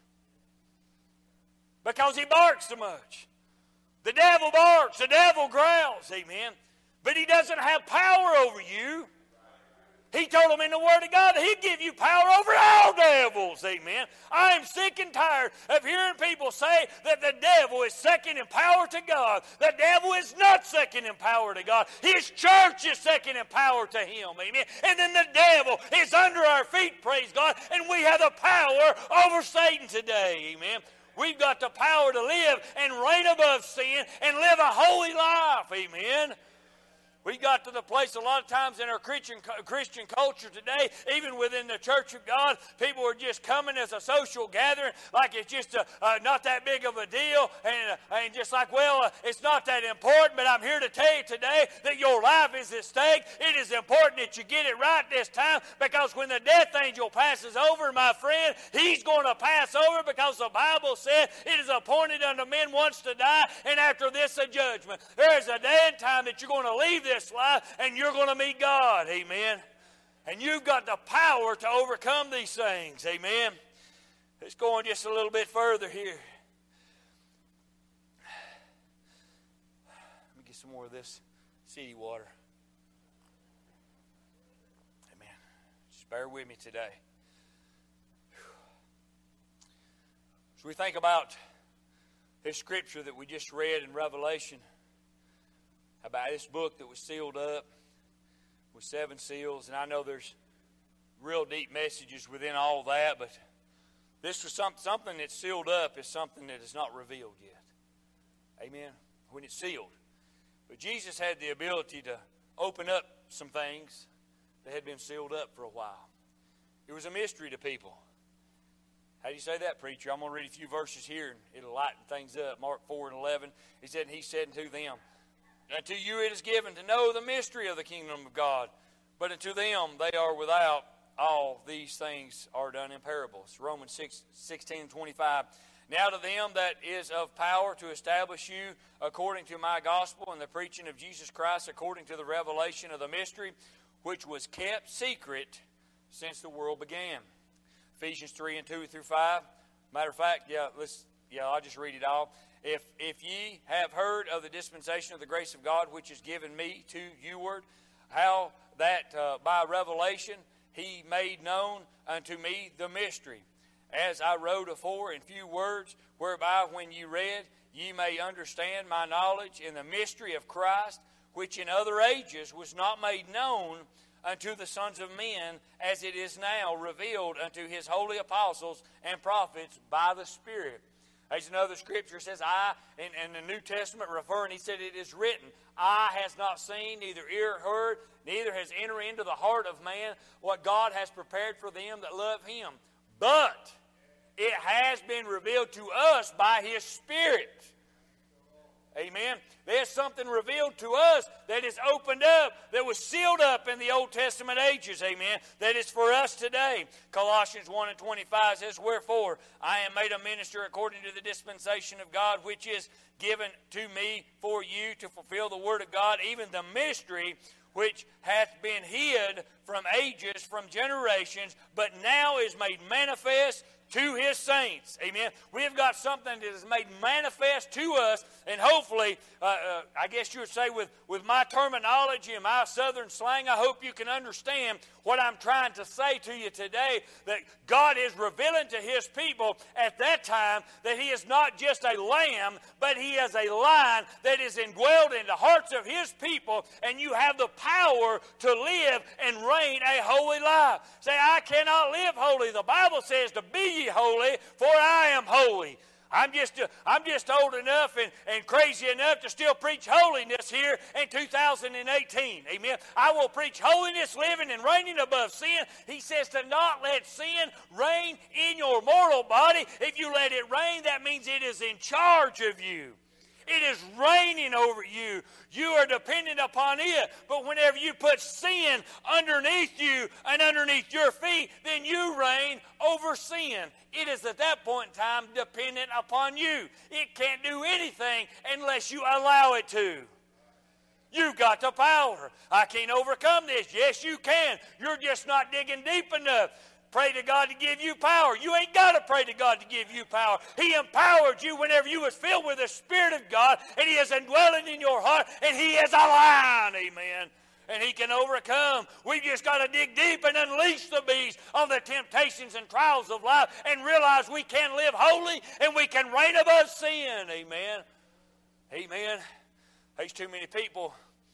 Because he barks so much. The devil barks, the devil growls, amen. But he doesn't have power over you. He told them in the Word of God that he'd give you power over all devils. Amen. I am sick and tired of hearing people say that the devil is second in power to God. The devil is not second in power to God. His church is second in power to him. Amen. And then the devil is under our feet, praise God, and we have the power over Satan today. Amen. We've got the power to live and reign above sin and live a holy life. Amen. We got to the place a lot of times in our Christian, Christian culture today, even within the Church of God, people are just coming as a social gathering like it's just a, uh, not that big of a deal. And, uh, and just like, well, uh, it's not that important, but I'm here to tell you today that your life is at stake. It is important that you get it right this time because when the death angel passes over, my friend, he's going to pass over because the Bible said it is appointed unto men once to die and after this a judgment. There is a day and time that you're going to leave this life and you're going to meet God. Amen. And you've got the power to overcome these things. Amen. Let's go on just a little bit further here. Let me get some more of this city water. Amen. Just bear with me today. So we think about this scripture that we just read in Revelation, about this book that was sealed up with seven seals. And I know there's real deep messages within all that, but this was some, something that's sealed up is something that is not revealed yet. Amen? When it's sealed. But Jesus had the ability to open up some things that had been sealed up for a while. It was a mystery to people. How do you say that, preacher? I'm going to read a few verses here, and it'll lighten things up. Mark four and eleven. He said, and he said unto them, unto you it is given to know the mystery of the kingdom of God, but unto them they are without, all these things are done in parables. Romans six, sixteen and twenty-five. Now to them that is of power to establish you according to my gospel and the preaching of Jesus Christ according to the revelation of the mystery, which was kept secret since the world began. Ephesians three and two through five. Matter of fact, yeah, let's yeah, I'll just read it all. If if ye have heard of the dispensation of the grace of God which is given me to youward, how that uh, by revelation he made known unto me the mystery, as I wrote afore in few words, whereby when ye read, ye may understand my knowledge in the mystery of Christ, which in other ages was not made known unto the sons of men, as it is now revealed unto his holy apostles and prophets by the Spirit. There's another scripture says, I, in, in the New Testament referring, he said, it is written, eye has not seen, neither ear heard, neither has entered into the heart of man what God has prepared for them that love him. But it has been revealed to us by his Spirit. Amen. There's something revealed to us that is opened up, that was sealed up in the Old Testament ages, amen, that is for us today. Colossians one and twenty-five says, wherefore I am made a minister according to the dispensation of God, which is given to me for you to fulfill the word of God, even the mystery which hath been hid from ages, from generations, but now is made manifest to his saints. Amen. We've got something that is made manifest to us, and hopefully, uh, uh, I guess you would say with, with my terminology and my southern slang, I hope you can understand what I'm trying to say to you today, that God is revealing to his people at that time that he is not just a lamb, but he is a lion that is indwelled in the hearts of his people, and you have the power to live and reign a holy life. Say, I cannot live holy. The Bible says to be ye holy, for I am holy. I'm just uh, I'm just old enough and, and crazy enough to still preach holiness here in two thousand eighteen. Amen. I will preach holiness, living and reigning above sin. He says to not let sin reign in your mortal body. If you let it reign, that means it is in charge of you. It is reigning over you. You are dependent upon it. But whenever you put sin underneath you and underneath your feet, then you reign over sin. It is at that point in time dependent upon you. It can't do anything unless you allow it to. You've got the power. I can't overcome this. Yes, you can. You're just not digging deep enough. Pray to God to give you power. You ain't got to pray to God to give you power. He empowered you whenever you was filled with the Spirit of God, and he is indwelling in your heart, and he is a lion. Amen. And he can overcome. We've just got to dig deep and unleash the beast on the temptations and trials of life and realize we can live holy and we can reign above sin. Amen. Amen. There's too many people.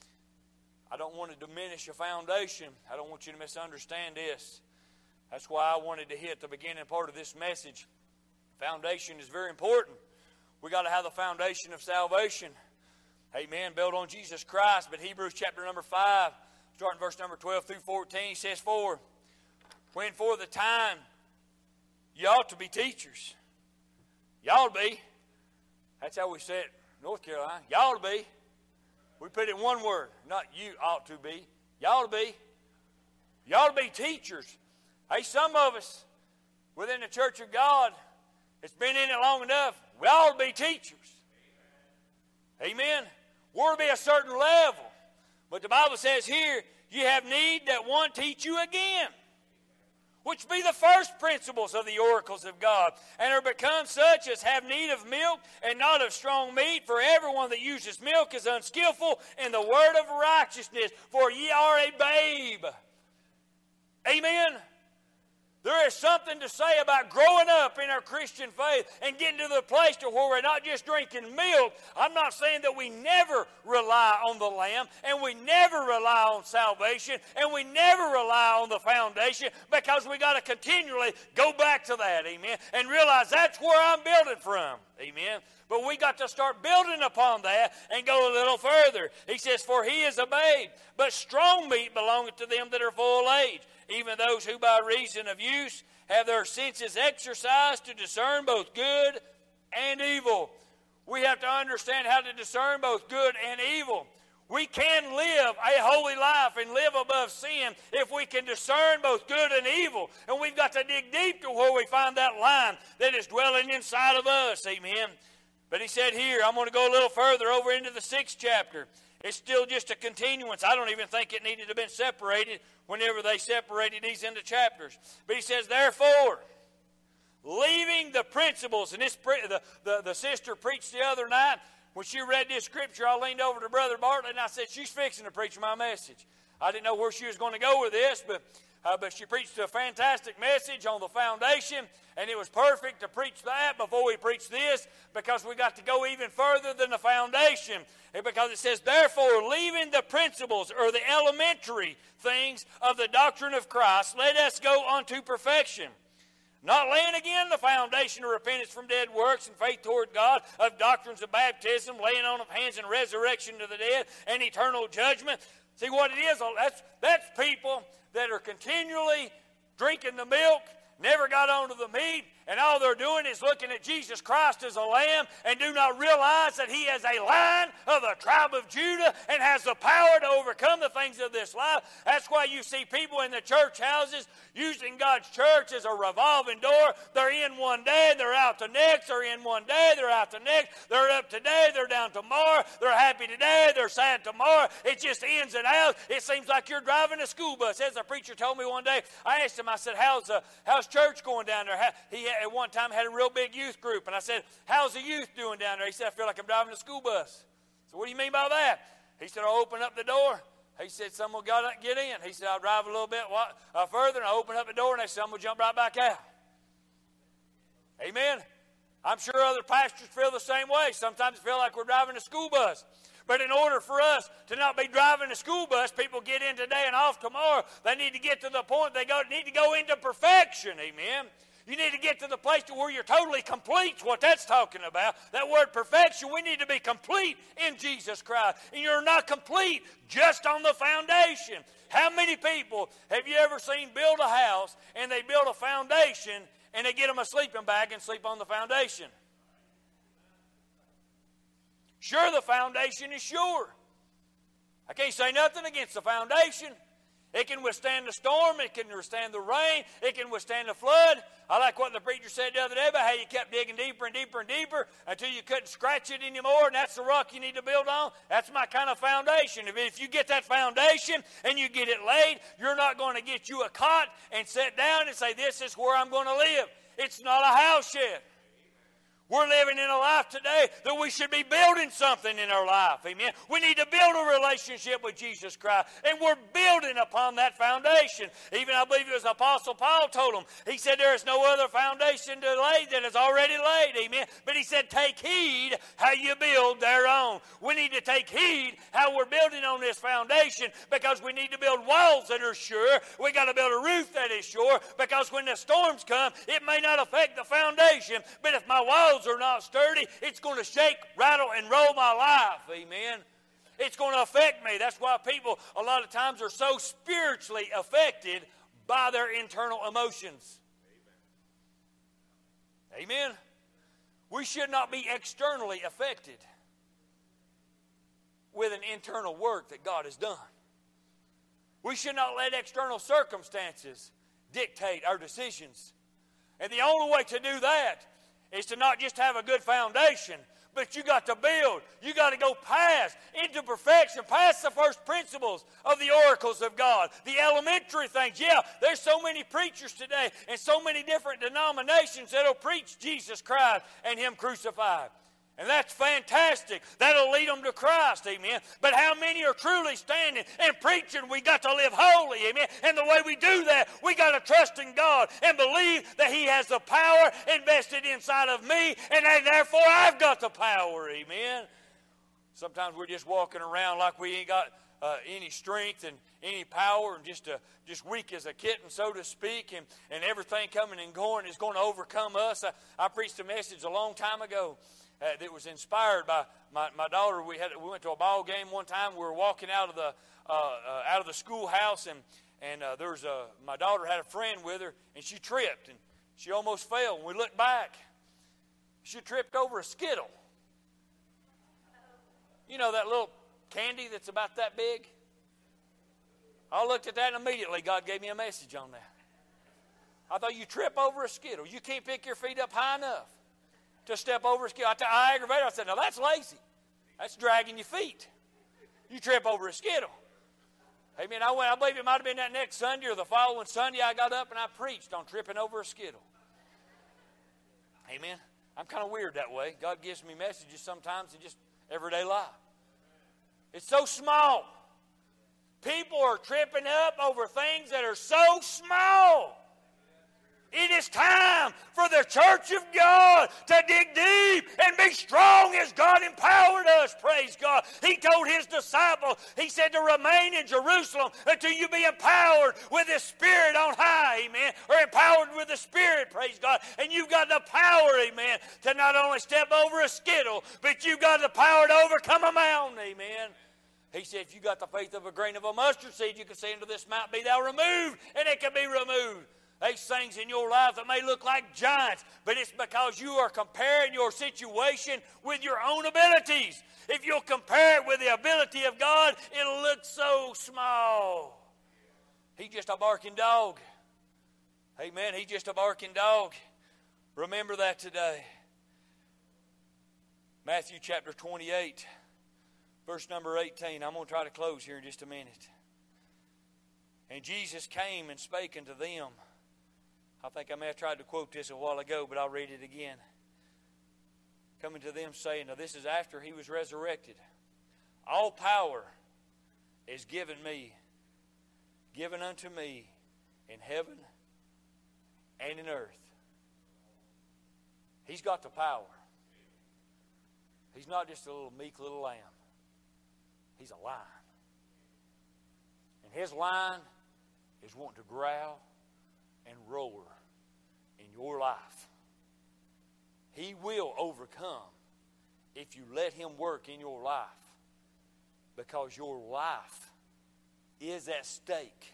I don't want to diminish your foundation. I don't want you to misunderstand this. That's why I wanted to hit the beginning part of this message. Foundation is very important. We got to have the foundation of salvation. Amen. Built on Jesus Christ. But Hebrews chapter number five, starting verse number twelve through fourteen, he says, For when for the time you ought to be teachers. You ought to be. That's how we say it in North Carolina. You ought to be. We put it in one word. Not you ought to be. You ought to be. You ought to be teachers. Hey, some of us within the church of God, it's been in it long enough, we ought to be teachers. Amen. We're to be a certain level. But the Bible says here, you have need that one teach you again, which be the first principles of the oracles of God, and are become such as have need of milk and not of strong meat. For everyone that uses milk is unskillful in the word of righteousness, for ye are a babe. Amen. There is something to say about growing up in our Christian faith and getting to the place to where we're not just drinking milk. I'm not saying that we never rely on the Lamb, and we never rely on salvation, and we never rely on the foundation, because we got to continually go back to that, amen, and realize that's where I'm building from. Amen. But we got to start building upon that and go a little further. He says, for he is a babe, but strong meat belongeth to them that are full age, even those who by reason of use have their senses exercised to discern both good and evil. We have to understand how to discern both good and evil. We can live a holy life and live above sin if we can discern both good and evil. And we've got to dig deep to where we find that line that is dwelling inside of us. Amen. But he said here, I'm going to go a little further over into the sixth chapter. It's still just a continuance. I don't even think it needed to have been separated whenever they separated these into chapters. But he says, therefore, leaving the principles, and this the, the, the sister preached the other night. When she read this scripture, I leaned over to Brother Bartlett and I said, she's fixing to preach my message. I didn't know where she was going to go with this, but, uh, but she preached a fantastic message on the foundation, and it was perfect to preach that before we preach this, because we got to go even further than the foundation. And because it says, therefore, leaving the principles or the elementary things of the doctrine of Christ, let us go unto perfection. Not laying again the foundation of repentance from dead works and faith toward God, of doctrines of baptism, laying on of hands and resurrection to the dead, and eternal judgment. See what it is? That's, that's people that are continually drinking the milk, never got onto the meat, and all they're doing is looking at Jesus Christ as a lamb and do not realize that he is a lion of the tribe of Judah and has the power to overcome the things of this life. That's why you see people in the church houses using God's church as a revolving door. They're in one day, they're out the next. They're in one day, they're out the next. They're up today, they're down tomorrow. They're happy today, they're sad tomorrow. It just ins and outs. It seems like you're driving a school bus. As a preacher told me one day, I asked him, I said, how's, uh, how's church going down there? How, he at one time had a real big youth group, and I said, how's the youth doing down there? He said, I feel like I'm driving a school bus. So what do you mean by that? He said, I'll open up the door. He said, someone got to get in. He said, I'll drive a little bit uh, further, and I open up the door, and they said, someone will jump right back out. Amen. I'm sure other pastors feel the same way. Sometimes it feel like we're driving a school bus. But in order for us to not be driving a school bus, people get in today and off tomorrow, they need to get to the point they go, need to go into perfection. Amen. You need to get to the place to where you're totally complete. What that's talking about. That word perfection, we need to be complete in Jesus Christ. And you're not complete just on the foundation. How many people have you ever seen build a house and they build a foundation and they get them a sleeping bag and sleep on the foundation? Sure, the foundation is sure. I can't say nothing against the foundation. It can withstand the storm. It can withstand the rain. It can withstand the flood. I like what the preacher said the other day about how you kept digging deeper and deeper and deeper until you couldn't scratch it anymore, and that's the rock you need to build on. That's my kind of foundation. If, if you get that foundation and you get it laid, you're not going to get you a cot and sit down and say, this is where I'm going to live. It's not a house yet. We're living in a life today that we should be building something in our life. Amen. We need to build a relationship with Jesus Christ. And we're building upon that foundation. Even I believe it was Apostle Paul told them. He said there is no other foundation to lay that is already laid. Amen. But he said take heed how you build thereon. We need to take heed how we're building on this foundation, because we need to build walls that are sure. We got to build a roof that is sure, because when the storms come, it may not affect the foundation, but if my walls are not sturdy, it's going to shake, rattle, and roll my life. Amen. It's going to affect me. That's why people a lot of times are so spiritually affected by their internal emotions. Amen. Amen. We should not be externally affected with an internal work that God has done. We should not let external circumstances dictate our decisions. And the only way to do that is to not just have a good foundation, but you got to build. You got to go past into perfection, past the first principles of the oracles of God, the elementary things. Yeah, there's so many preachers today and so many different denominations that'll preach Jesus Christ and Him crucified. And that's fantastic. That'll lead them to Christ, amen. But how many are truly standing and preaching we got to live holy, amen? And the way we do that, we got to trust in God and believe that He has the power invested inside of me, and that therefore I've got the power, amen. Sometimes we're just walking around like we ain't got uh, any strength and any power, and just uh, just weak as a kitten, so to speak, and, and everything coming and going is going to overcome us. I, I preached a message a long time ago uh, that was inspired by my, my daughter. We had we went to a ball game one time. We were walking out of the uh, uh, out of the schoolhouse, and and uh, there was a my daughter had a friend with her, and she tripped and she almost fell. And we looked back. She tripped over a Skittle. You know that little candy that's about that big? I looked at that and immediately God gave me a message on that. I thought, you trip over a Skittle. You can't pick your feet up high enough to step over a Skittle. I, t- I aggravated her. I said, now that's lazy. That's dragging your feet. You trip over a Skittle. Amen. I went, I believe it might have been that next Sunday or the following Sunday, I got up and I preached on tripping over a Skittle. Amen. I'm kind of weird that way. God gives me messages sometimes in just everyday life. It's so small. People are tripping up over things that are so small. It is time for the church of God to dig deep and be strong as God empowered us. Praise God. He told His disciples, He said to remain in Jerusalem until you be empowered with the Spirit on high, amen, or empowered with the Spirit, praise God. And you've got the power, amen, to not only step over a Skittle, but you've got the power to overcome a mountain, amen. He said, if you got the faith of a grain of a mustard seed, you can say unto this mountain, be thou removed, and it can be removed. There's things in your life that may look like giants, but it's because you are comparing your situation with your own abilities. If you'll compare it with the ability of God, it'll look so small. He's just a barking dog. Amen. He's just a barking dog. Remember that today. Matthew chapter twenty-eight, verse number eighteen. I'm going to try to close here in just a minute. And Jesus came and spake unto them. I think I may have tried to quote this a while ago, but I'll read it again. Coming to them saying, now this is after He was resurrected. All power is given me, given unto me in heaven and in earth. He's got the power. He's not just a little meek little lamb. He's a lion. And His lion is wanting to growl and roar in your life. He will overcome if you let Him work in your life, because your life is at stake.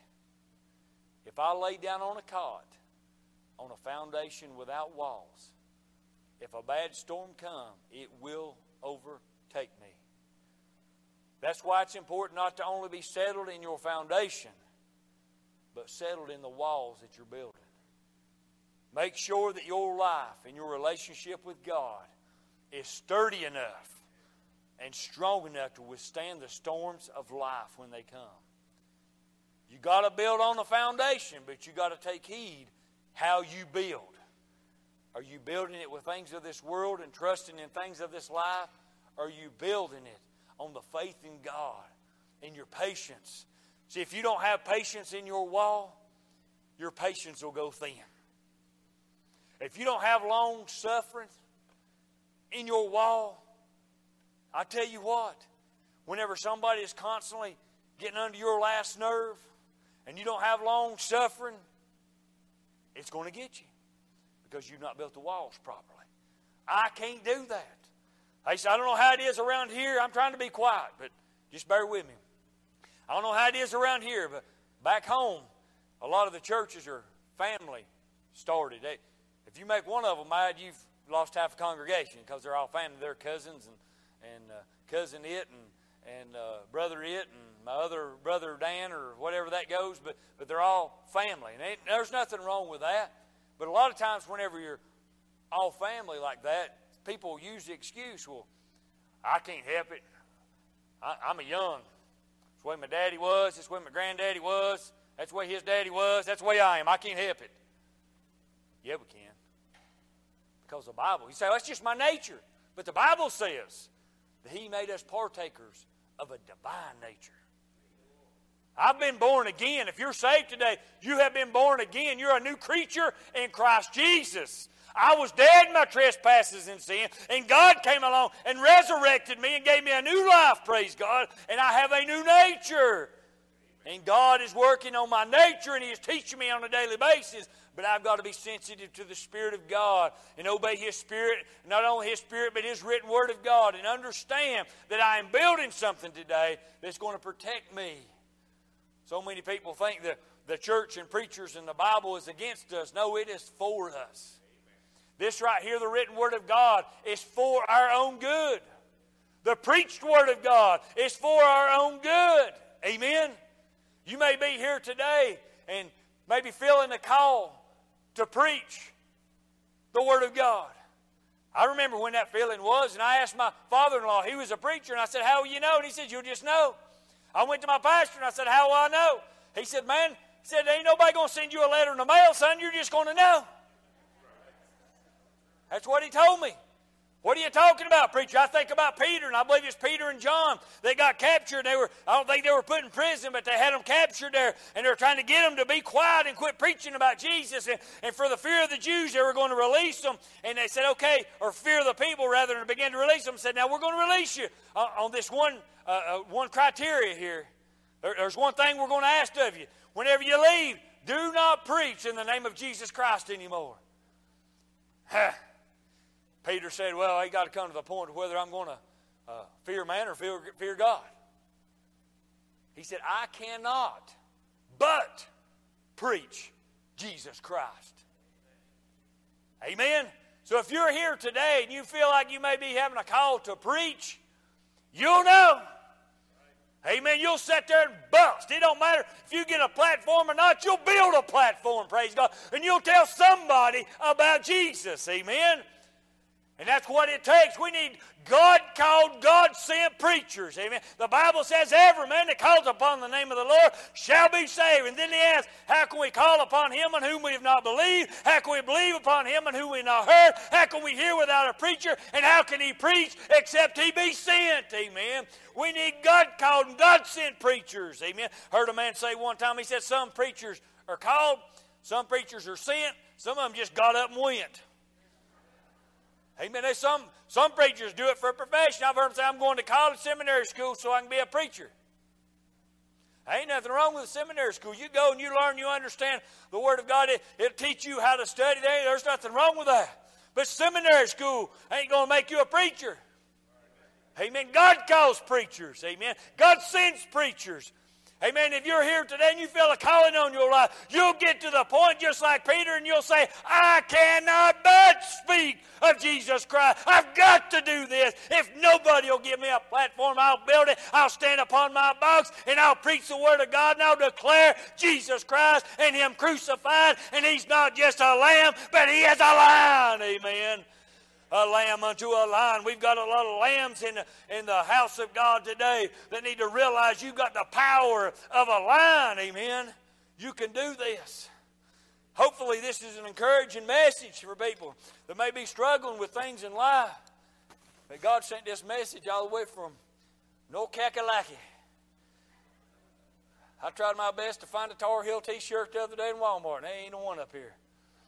If I lay down on a cot on a foundation without walls, if a bad storm comes, it will overtake me. That's why it's important not to only be settled in your foundation, but settled in the walls that you're building. Make sure that your life and your relationship with God is sturdy enough and strong enough to withstand the storms of life when they come. You got to build on the foundation, but you got to take heed how you build. Are you building it with things of this world and trusting in things of this life? Or are you building it on the faith in God and your patience? See, if you don't have patience in your wall, your patience will go thin. If you don't have long suffering in your wall, I tell you what, whenever somebody is constantly getting under your last nerve and you don't have long suffering, it's going to get you because you've not built the walls properly. I can't do that. I say, I don't know how it is around here. I'm trying to be quiet, but just bear with me. I don't know how it is around here, but back home, a lot of the churches are family started. They, if you make one of them mad, you've lost half a congregation because they're all family. They're cousins and, and uh, cousin it and, and uh, brother it and my other brother Dan or whatever that goes, but, but they're all family. And ain't, there's nothing wrong with that. But a lot of times whenever you're all family like that, people use the excuse, well, I can't help it. I, I'm a young. That's the way my daddy was. That's the way my granddaddy was. That's the way his daddy was. That's the way I am. I can't help it. Yeah, we can. Because the Bible, you say, well, that's just my nature. But the Bible says that He made us partakers of a divine nature. I've been born again. If you're saved today, you have been born again. You're a new creature in Christ Jesus. I was dead in my trespasses and sin, and God came along and resurrected me and gave me a new life, praise God, and I have a new nature. And God is working on my nature, and He is teaching me on a daily basis. But I've got to be sensitive to the Spirit of God and obey His Spirit, not only His Spirit, but His written Word of God, and understand that I am building something today that's going to protect me. So many people think that the church and preachers and the Bible is against us. No, it is for us. This right here, the written Word of God, is for our own good. The preached Word of God is for our own good. Amen? You may be here today and maybe feeling the call to preach the Word of God. I remember when that feeling was, and I asked my father-in-law, he was a preacher, and I said, how will you know? And he said, you'll just know. I went to my pastor, and I said, how will I know? He said, man, he said, ain't nobody going to send you a letter in the mail, son. You're just going to know. That's what he told me. What are you talking about, preacher? I think about Peter, and I believe it's Peter and John. They got captured. They were, I don't think they were put in prison, but they had them captured there, and they were trying to get them to be quiet and quit preaching about Jesus. And, and for the fear of the Jews, they were going to release them. And they said, okay, or fear of the people, rather, and began to release them. Said, now we're going to release you uh, on this one, uh, uh, one criteria here. There, there's one thing we're going to ask of you. Whenever you leave, do not preach in the name of Jesus Christ anymore. Huh. Peter said, well, I got to come to the point of whether I'm going to uh, fear man or fear, fear God. He said, I cannot but preach Jesus Christ. Amen? So if you're here today and you feel like you may be having a call to preach, you'll know. Amen. You'll sit there and bust. It don't matter if you get a platform or not. You'll build a platform, praise God. And you'll tell somebody about Jesus. Amen. And that's what it takes. We need God-called, God-sent preachers. Amen. The Bible says every man that calls upon the name of the Lord shall be saved. And then he asks, how can we call upon Him in whom we have not believed? How can we believe upon Him in whom we have not heard? How can we hear without a preacher? And how can He preach except He be sent? Amen. We need God-called and God-sent preachers. Amen. Heard a man say one time, he said some preachers are called, some preachers are sent, some of them just got up and went. Amen. There's some, some preachers do it for a profession. I've heard them say, I'm going to college seminary school so I can be a preacher. Ain't nothing wrong with a seminary school. You go and you learn, you understand the Word of God. It, it'll teach you how to study there. There's nothing wrong with that. But seminary school ain't going to make you a preacher. Amen. God calls preachers. Amen. God sends preachers. Amen. If you're here today and you feel a calling on your life, you'll get to the point just like Peter and you'll say, I cannot but speak of Jesus Christ. I've got to do this. If nobody will give me a platform, I'll build it. I'll stand upon my box and I'll preach the Word of God and I'll declare Jesus Christ and Him crucified. And He's not just a lamb, but He is a lion. Amen. A lamb unto a lion. We've got a lot of lambs in the, in the house of God today that need to realize you've got the power of a lion. Amen. You can do this. Hopefully this is an encouraging message for people that may be struggling with things in life. But God sent this message all the way from North Kakalaki. I tried my best to find a Tar Heel t-shirt the other day in Walmart, and there ain't no one up here.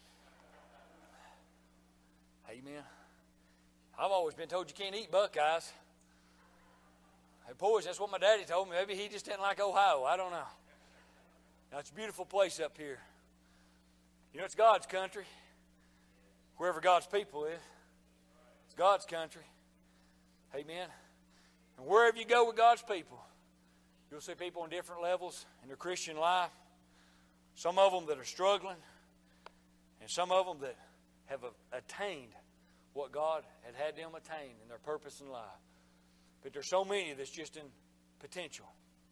Amen. I've always been told you can't eat Buckeyes. Hey, boys, that's what my daddy told me. Maybe he just didn't like Ohio. I don't know. Now, it's a beautiful place up here. You know, it's God's country. Wherever God's people is, it's God's country. Amen. And wherever you go with God's people, you'll see people on different levels in their Christian life. Some of them that are struggling, and some of them that have attained what God had had them attain in their purpose in life. But there's so many that's just in potential.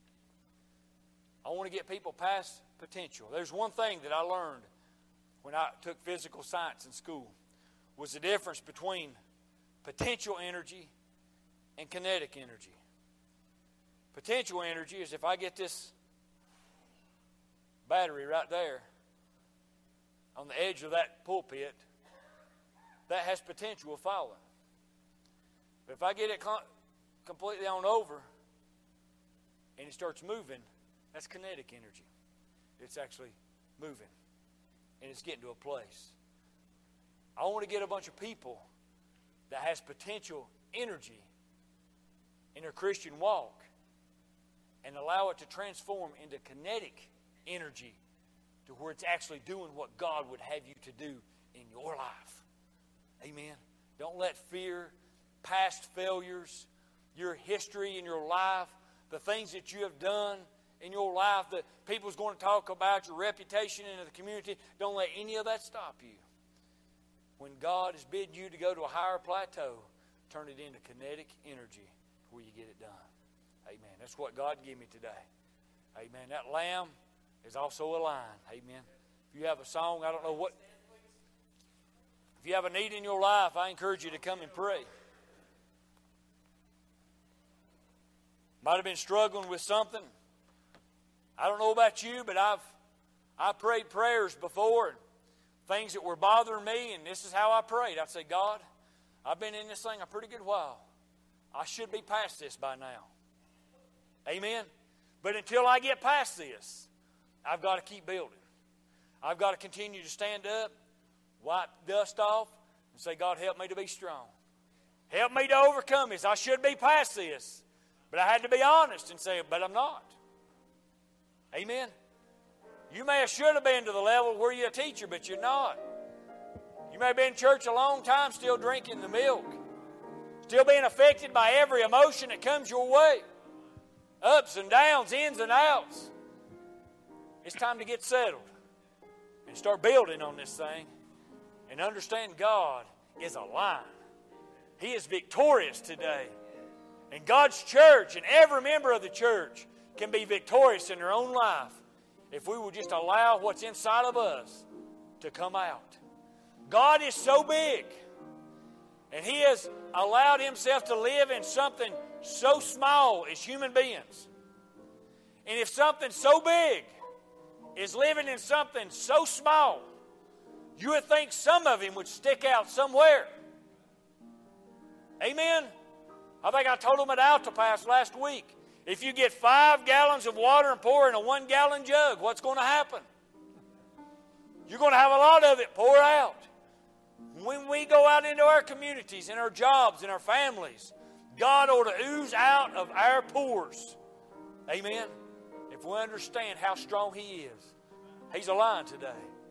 I want to get people past potential. There's one thing that I learned when I took physical science in school was the difference between potential energy and kinetic energy. Potential energy is if I get this battery right there on the edge of that pulpit, that has potential of falling. But if I get it com- completely on over and it starts moving, that's kinetic energy. It's actually moving. And it's getting to a place. I want to get a bunch of people that has potential energy in their Christian walk and allow it to transform into kinetic energy to where it's actually doing what God would have you to do in your life. Amen. Don't let fear, past failures, your history in your life, the things that you have done in your life that people's going to talk about, your reputation in the community, don't let any of that stop you. When God has bid you to go to a higher plateau, turn it into kinetic energy where you get it done. Amen. That's what God gave me today. Amen. That lamb is also a lion. Amen. If you have a song, I don't know what. If you have a need in your life, I encourage you to come and pray. Might have been struggling with something. I don't know about you, but I've I prayed prayers before, and things that were bothering me, and this is how I prayed. I'd say, God, I've been in this thing a pretty good while. I should be past this by now. Amen? But until I get past this, I've got to keep building. I've got to continue to stand up, wipe dust off, and say, God, help me to be strong. Help me to overcome this. I should be past this. But I had to be honest and say, but I'm not. Amen? You may have should have been to the level where you're a teacher, but you're not. You may have been in church a long time still drinking the milk. Still being affected by every emotion that comes your way. Ups and downs, ins and outs. It's time to get settled and start building on this thing and understand God is a lion. He is victorious today. And God's church and every member of the church can be victorious in their own life if we will just allow what's inside of us to come out. God is so big, and He has allowed Himself to live in something so small as human beings. And if something so big is living in something so small, you would think some of Him would stick out somewhere. Amen? I think I told them at Alta Pass last week, if you get five gallons of water and pour in a one-gallon jug, what's going to happen? You're going to have a lot of it pour out. When we go out into our communities, in our jobs, in our families, God ought to ooze out of our pores. Amen? If we understand how strong He is. He's a lion today.